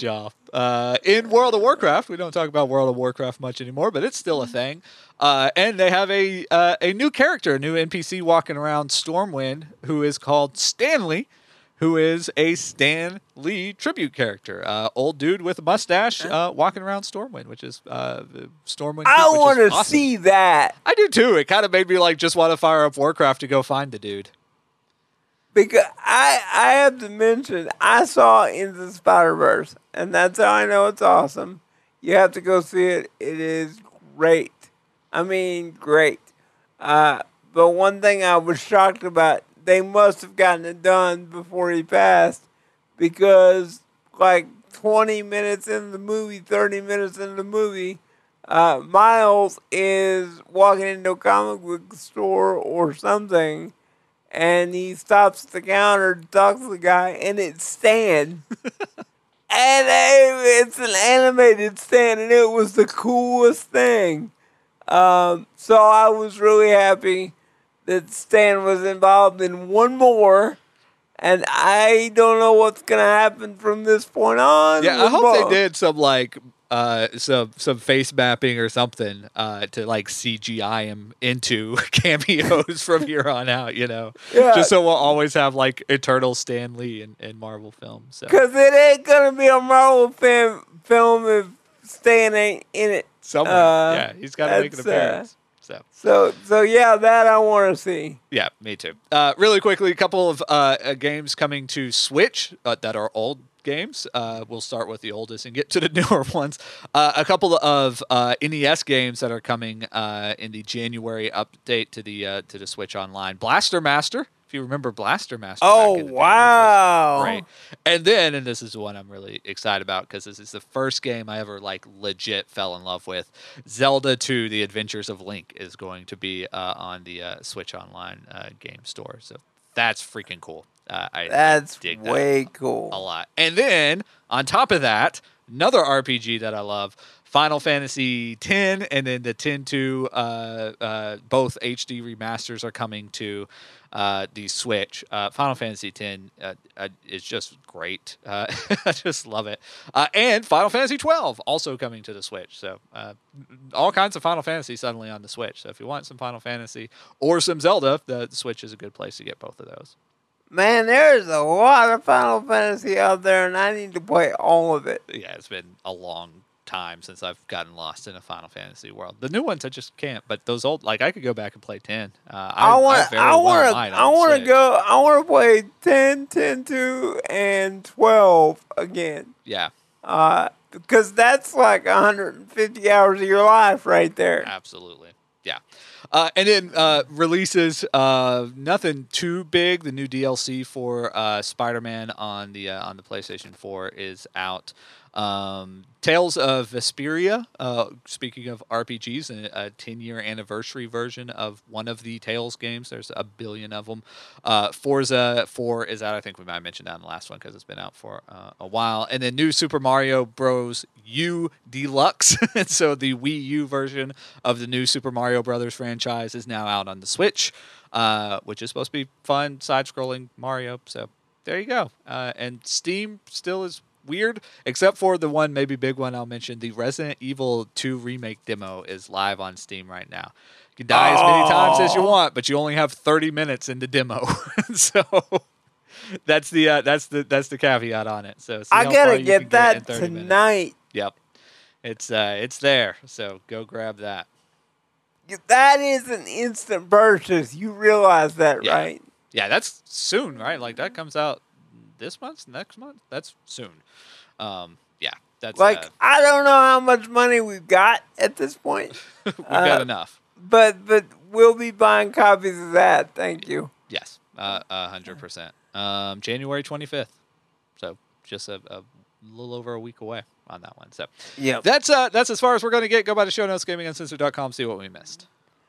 uh, in World of Warcraft. We don't talk about World of Warcraft much anymore, but it's still a thing. Uh, and they have a uh, a new character, a new N P C walking around Stormwind, who is called Stanley, who is a Stan Lee tribute character. Uh, old dude with a mustache uh, walking around Stormwind, which is uh, Stormwind.
I
want to
awesome. see that.
I do too. It kind of made me like just want to fire up Warcraft to go find the dude.
Because I I have to mention, I saw Into the Spider-Verse, and that's how I know it's awesome. You have to go see it. It is great. I mean, great. Uh, but one thing I was shocked about, they must have gotten it done before he passed, because like twenty minutes into the movie, thirty minutes into the movie, uh, Miles is walking into a comic book store or something, and he stops at the counter to talk to the guy, and it's Stan. And it, it's an animated Stan, and it was the coolest thing. Um, so I was really happy that Stan was involved in one more, and I don't know what's going to happen from this point on.
Yeah, I hope
both.
they did some like uh, some some face mapping or something uh, to like C G I him into cameos from here on out. You know,
Yeah.
just so we'll always have like eternal Stan Lee in, in Marvel films. So.
Because it ain't going to be a Marvel film, film if Stan ain't in it.
Somewhere,
Uh,
yeah, he's got to make an
that's, uh,
appearance. So.
So, so yeah, that I want to see.
Yeah, me too. Uh, really quickly, a couple of uh, uh, games coming to Switch uh, that are old games. Uh, we'll start with the oldest and get to the newer ones. Uh, a couple of uh, N E S games that are coming uh, in the January update to the uh, to the Switch Online. Blaster Master. If you remember Blaster Master.
Oh,
back in the day, which was
wow.
Great. And then, and this is the one I'm really excited about because this is the first game I ever like legit fell in love with. Zelda two: The Adventures of Link is going to be uh, on the uh, Switch Online uh, game store. So that's freaking cool. Uh, I,
That's
I dig
way
that
cool.
a lot. And then on top of that, another R P G that I love, Final Fantasy X, and then the ten two, uh, uh, both H D remasters are coming to uh, the Switch. Uh, Final Fantasy X uh, uh, is just great. Uh, I just love it. Uh, and Final Fantasy twelve also coming to the Switch. So uh, all kinds of Final Fantasy suddenly on the Switch. So if you want some Final Fantasy or some Zelda, the Switch is a good place to get both of those.
Man, there's a lot of Final Fantasy out there, and I need to play all of it.
Yeah, it's been a long time since I've gotten lost in a Final Fantasy world. The new ones I just can't, but those old, like I could go back and play ten. Uh, I,
I want,
very
I
well
want
might
to,
on
I want to
Switch.
go. I want to play ten, ten two, and twelve again.
Yeah,
Uh, because that's like one hundred fifty hours of your life right there.
absolutely. Yeah. Uh, and then uh, releases, uh, nothing too big. The new D L C for uh, Spider-Man on the uh, on the PlayStation four is out. Um, Tales of Vesperia, uh, speaking of R P Gs, a ten-year anniversary version of one of the Tales games. There's a billion of them. Uh, Forza four is out. I think we might have mentioned that in the last one because it's been out for uh, a while. And then new Super Mario Bros. U Deluxe. And so the Wii U version of the new Super Mario Brothers franchise is now out on the Switch, uh, which is supposed to be fun, side-scrolling Mario. So there you go. Uh, and Steam still is weird, except for the one maybe big one I'll mention. The Resident Evil two remake demo is live on Steam right now. You can die as many times as you want, but you only have thirty minutes in the demo. So that's the uh, that's the that's the caveat on it. So see
I
how
gotta
far you
get
can
that
in thirty minutes.
tonight.
Yep, it's uh, it's there. So go grab that.
That is an instant purchase. You realize that,
Yeah.
right?
Yeah, that's soon, right? Like that comes out this month, next month. That's soon. Um, yeah, that's
Like
uh,
I don't know how much money we've got at this point,
we've got
uh,
enough.
but but we'll be buying copies of that. Thank you.
Yes, uh, a hundred percent. Um, January twenty fifth. So just a, a little over a week away on that one. So
Yeah.
that's uh that's as far as we're going to get. Go by the show notes, gaming uncensored dot com. See what we missed.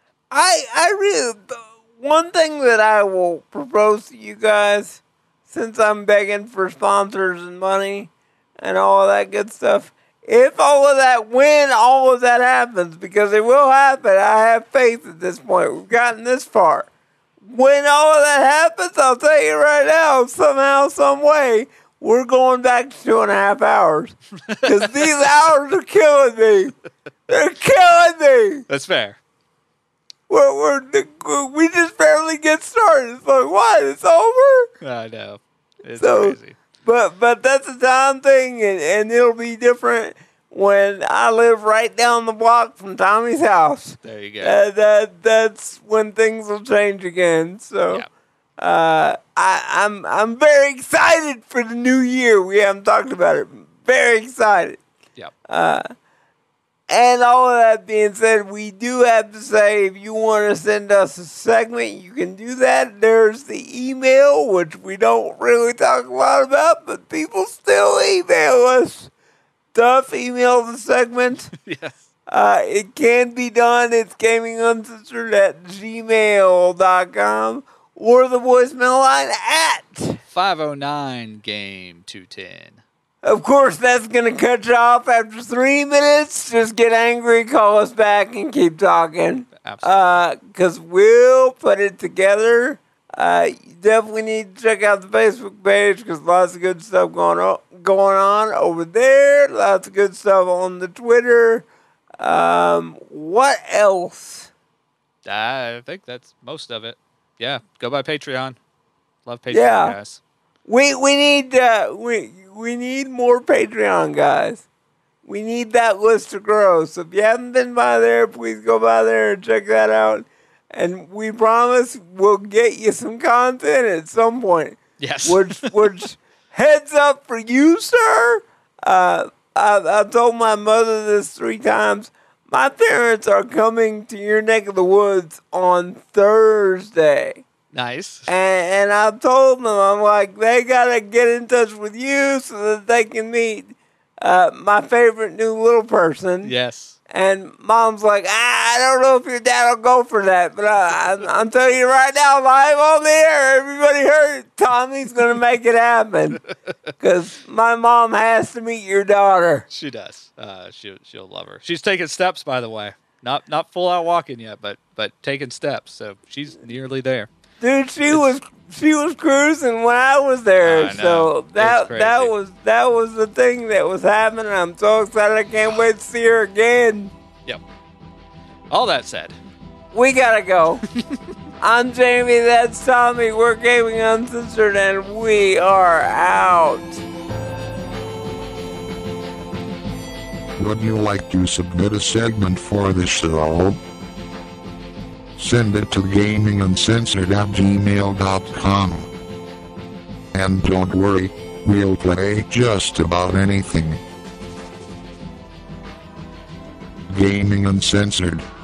I I really one thing that I will propose to you guys, since I'm begging for sponsors and money and all of that good stuff. If all of that, when all of that happens, because it will happen, I have faith at this point. We've gotten this far. When all of that happens, I'll tell you right now, somehow, some way, we're going back to two and a half hours. Because these hours are killing me. They're killing me.
That's fair.
We're, we're, we just barely get started. It's like, what? It's over?
I know. It's
So-
crazy.
But but that's a time thing, and, and it'll be different when I live right down the block from Tommy's house.
There you go.
Uh, that that's when things will change again. So
Yeah.
uh, I, I'm I'm very excited for the new year. We haven't talked about it. Very excited.
Yep.
And all of that being said, we do have to say, if you want to send us a segment, you can do that. There's the email, which we don't really talk a lot about, but people still email us stuff. Email the segment.
yes.
Uh, it can be done. It's gaminguncensored at gmail dot com or the voicemail line at...
five oh nine game two ten.
Of course, that's going to cut you off after three minutes. Just get angry, call us back, and keep talking.
Absolutely.
Because we'll put it together. Uh, you definitely need to check out the Facebook page because lots of good stuff going on, going on over there. Lots of good stuff on the Twitter. Um, what else?
I think that's most of it. Yeah. Go by Patreon. Love Patreon,
Yeah.
guys.
We we need uh, we we need more Patreon guys. We need that list to grow. So if you haven't been by there, please go by there and check that out. And we promise we'll get you some content at some point.
Yes.
Which which heads up for you, sir. Uh, I I told my mother this three times. My parents are coming to your neck of the woods on Thursday.
Nice.
And, and I told them, I'm like, they got to get in touch with you so that they can meet uh, my favorite new little person.
Yes.
And Mom's like, ah, I don't know if your dad will go for that, but I, I'm, I'm telling you right now, live on the air, everybody heard it. Tommy's going to make it happen. Because my mom has to meet your daughter.
She does. Uh, she, she'll love her. She's taking steps, by the way. Not not full out walking yet, but but taking steps. So she's nearly there.
Dude, she was she was cruising when I was there,
I know.
so that
It's crazy.
that was that was the thing that was happening. I'm so excited! I can't wait to see her again.
Yep. All that said,
We gotta go. I'm Jamie. That's Tommy. We're Gaming Uncensored, and we are out.
Would you like to submit a segment for the show? Send it to gaminguncensored at gmail dot com. And don't worry, we'll play just about anything. Gaming Uncensored.